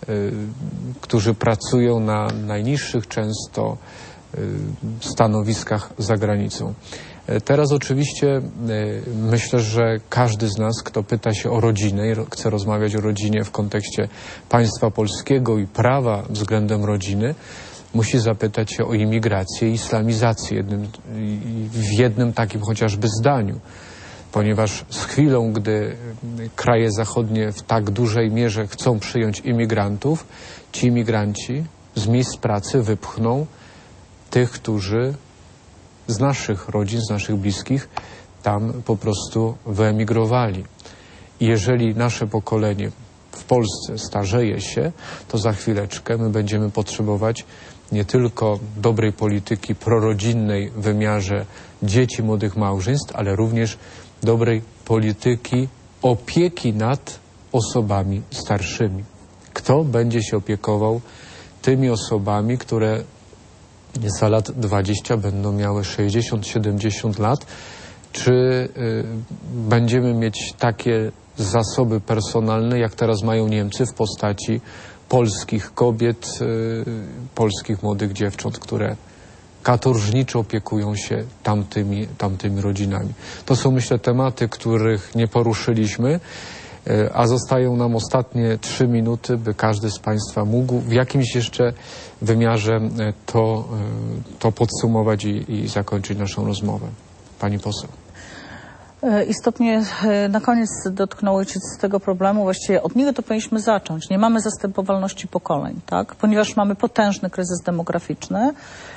którzy pracują na najniższych często stanowiskach za granicą. Teraz oczywiście myślę, że każdy z nas, kto pyta się o rodzinę i chce rozmawiać o rodzinie w kontekście państwa polskiego i prawa względem rodziny, musi zapytać się o imigrację i islamizację jednym, w jednym takim chociażby zdaniu. Ponieważ z chwilą, gdy kraje zachodnie w tak dużej mierze chcą przyjąć imigrantów, ci imigranci z miejsc pracy wypchną tych, którzy z naszych rodzin, z naszych bliskich tam po prostu wyemigrowali. I jeżeli nasze pokolenie w Polsce starzeje się, to za chwileczkę my będziemy potrzebować nie tylko dobrej polityki prorodzinnej w wymiarze dzieci, młodych małżeństw, ale również dobrej polityki opieki nad osobami starszymi. Kto będzie się opiekował tymi osobami, które za lat dwadzieścia będą miały sześćdziesiąt siedemdziesiąt lat? Czy y, będziemy mieć takie zasoby personalne, jak teraz mają Niemcy w postaci polskich kobiet, y, polskich młodych dziewcząt, które katorżniczo opiekują się tamtymi, tamtymi rodzinami. To są, myślę, tematy, których nie poruszyliśmy, a zostają nam ostatnie trzy minuty, by każdy z Państwa mógł w jakimś jeszcze wymiarze to, to podsumować i, i zakończyć naszą rozmowę. Pani poseł. Istotnie na koniec dotknął ojciec tego problemu, właściwie od niego to powinniśmy zacząć. Nie mamy zastępowalności pokoleń, tak? Ponieważ mamy potężny kryzys demograficzny.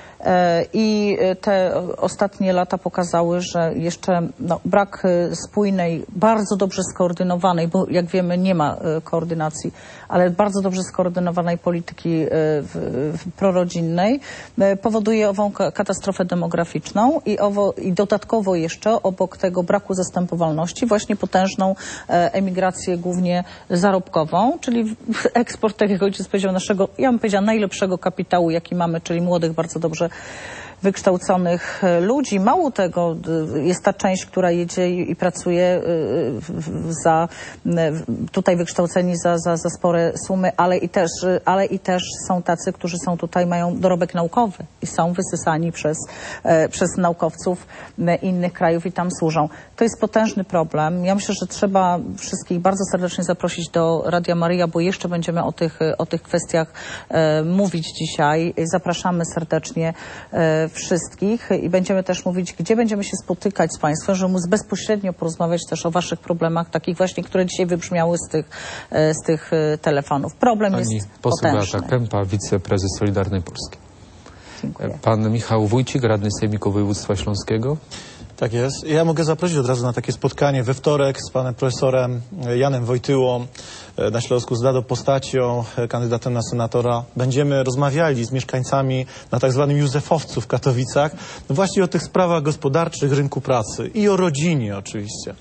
I te ostatnie lata pokazały, że jeszcze no, brak spójnej, bardzo dobrze skoordynowanej, bo jak wiemy nie ma koordynacji, ale bardzo dobrze skoordynowanej polityki w, w prorodzinnej powoduje ową katastrofę demograficzną i, owo, i dodatkowo jeszcze obok tego braku zastępowalności właśnie potężną emigrację głównie zarobkową, czyli eksport, tak jak ojciec powiedział, naszego, ja bym powiedziała, najlepszego kapitału, jaki mamy, czyli młodych, bardzo dobrze wykształconych ludzi. Mało tego, jest ta część, która jedzie i, i pracuje za, tutaj wykształceni za, za, za spore sumy, ale i, też, ale i też są tacy, którzy są tutaj, mają dorobek naukowy i są wysysani przez, przez naukowców innych krajów i tam służą. To jest potężny problem. Ja myślę, że trzeba wszystkich bardzo serdecznie zaprosić do Radia Maryja, bo jeszcze będziemy o tych, o tych kwestiach e, mówić dzisiaj. Zapraszamy serdecznie e, wszystkich i będziemy też mówić, gdzie będziemy się spotykać z Państwem, żeby móc bezpośrednio porozmawiać też o Waszych problemach, takich właśnie, które dzisiaj wybrzmiały z tych, e, z tych e, telefonów. Problem Pani jest poseł potężny. Beata Kępa, wiceprezes Solidarnej Polski. Dziękuję. Pan Michał Wójcik, radny Sejmiku Województwa Śląskiego. Tak jest. Ja mogę zaprosić od razu na takie spotkanie we wtorek z panem profesorem Janem Wojtyłą na Śląsku, z Dado Postacią, kandydatem na senatora. Będziemy rozmawiali z mieszkańcami na tak zwanym Józefowcu w Katowicach, no właśnie o tych sprawach gospodarczych, rynku pracy i o rodzinie oczywiście.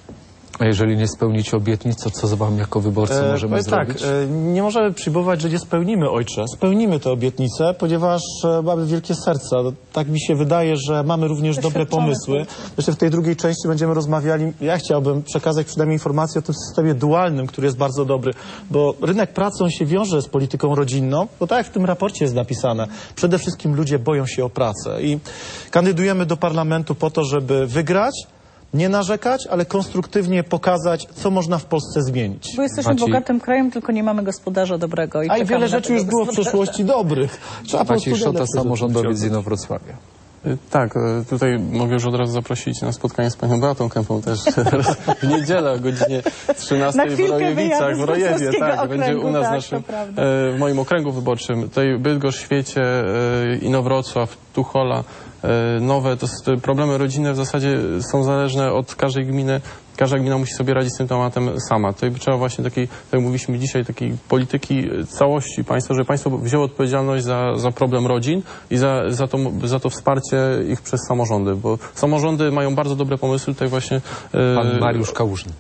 A jeżeli nie spełnicie obietnic, to co z wam jako wyborcy E, możemy powiem zrobić? Tak, e, nie możemy przyjmować, że nie spełnimy, ojcze. Spełnimy te obietnice, ponieważ e, mamy wielkie serca. Tak mi się wydaje, że mamy również dobre pomysły. Jeszcze w tej drugiej części będziemy rozmawiali. Ja chciałbym przekazać przynajmniej informację o tym systemie dualnym, który jest bardzo dobry, bo rynek pracy on się wiąże z polityką rodzinną, bo tak jak w tym raporcie jest napisane, przede wszystkim ludzie boją się o pracę i kandydujemy do parlamentu po to, żeby wygrać, nie narzekać, ale konstruktywnie pokazać, co można w Polsce zmienić. Bo jesteśmy Maciej. bogatym krajem, tylko nie mamy gospodarza dobrego. I A i czekamy wiele na rzeczy tego już było w gospodarza. przeszłości dobrych. Trzeba po Maciej prostu Szota, lepsze rzeczy samorządowiec z wziąć. Inowrocławia. Y, Tak, y, tutaj mogę już od razu zaprosić na spotkanie z panią Beatą Kępą też teraz w niedzielę o godzinie trzynastej Na w chwilkę Rojewicach, wyjadę w z Rojewie, wrocławskiego tak, będzie okręgu, u nas tak, naszym, to prawda. e, w moim okręgu wyborczym, tutaj Bydgoszcz, Świecie, e, Inowrocław, Tuchola, e, Nowe, to s- problemy rodzinne w zasadzie są zależne od każdej gminy. Każda gmina musi sobie radzić z tym tematem sama. Tutaj trzeba właśnie takiej, tak jak mówiliśmy dzisiaj, takiej polityki całości państwa, żeby państwo wzięło odpowiedzialność za, za problem rodzin i za, za, to, za to wsparcie ich przez samorządy, bo samorządy mają bardzo dobre pomysły. Tutaj właśnie e, Pan Mariusz Kałużny.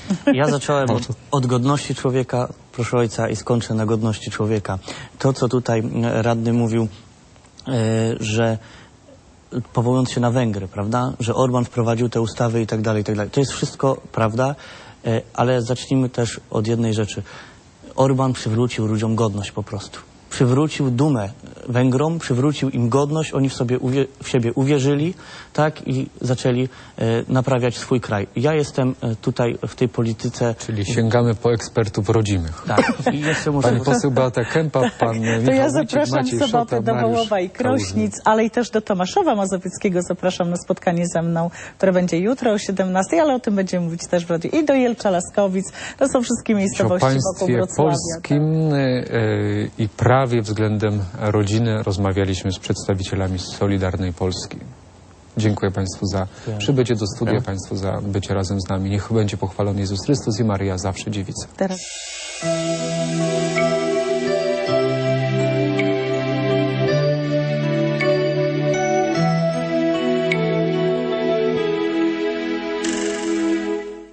Ja zacząłem od, od godności człowieka, proszę ojca, i skończę na godności człowieka. To, co tutaj e, radny mówił, e, że powołując się na Węgry, prawda, że Orban wprowadził te ustawy i tak dalej, i tak dalej. To jest wszystko prawda, e, ale zacznijmy też od jednej rzeczy. Orban przywrócił ludziom godność po prostu. Przywrócił dumę Węgrom, przywrócił im godność, oni w, sobie uwie, w siebie uwierzyli, tak, i zaczęli e, naprawiać swój kraj. Ja jestem e, tutaj w tej polityce... Czyli sięgamy po ekspertów rodzimych. Tak, i jeszcze muszę... Pani poseł Beata Kępa, pan To Michał ja Wójcik, zapraszam Maciej w sobotę Szota, do Mariusz Wołowa i Kałużny. Krośnic, ale i też do Tomaszowa Mazowieckiego zapraszam na spotkanie ze mną, które będzie jutro o siedemnastej, ale o tym będziemy mówić też w radiu. I do Jelcza Laskowic. To są wszystkie O miejscowości wokół państwie Wrocławia. polskim y, i prawie względem rodziny rozmawialiśmy z przedstawicielami Solidarnej Polski. Dziękuję Państwu za przybycie do studia, Państwu za bycie razem z nami. Niech będzie pochwalony Jezus Chrystus i Maryja zawsze dziewica. Teraz.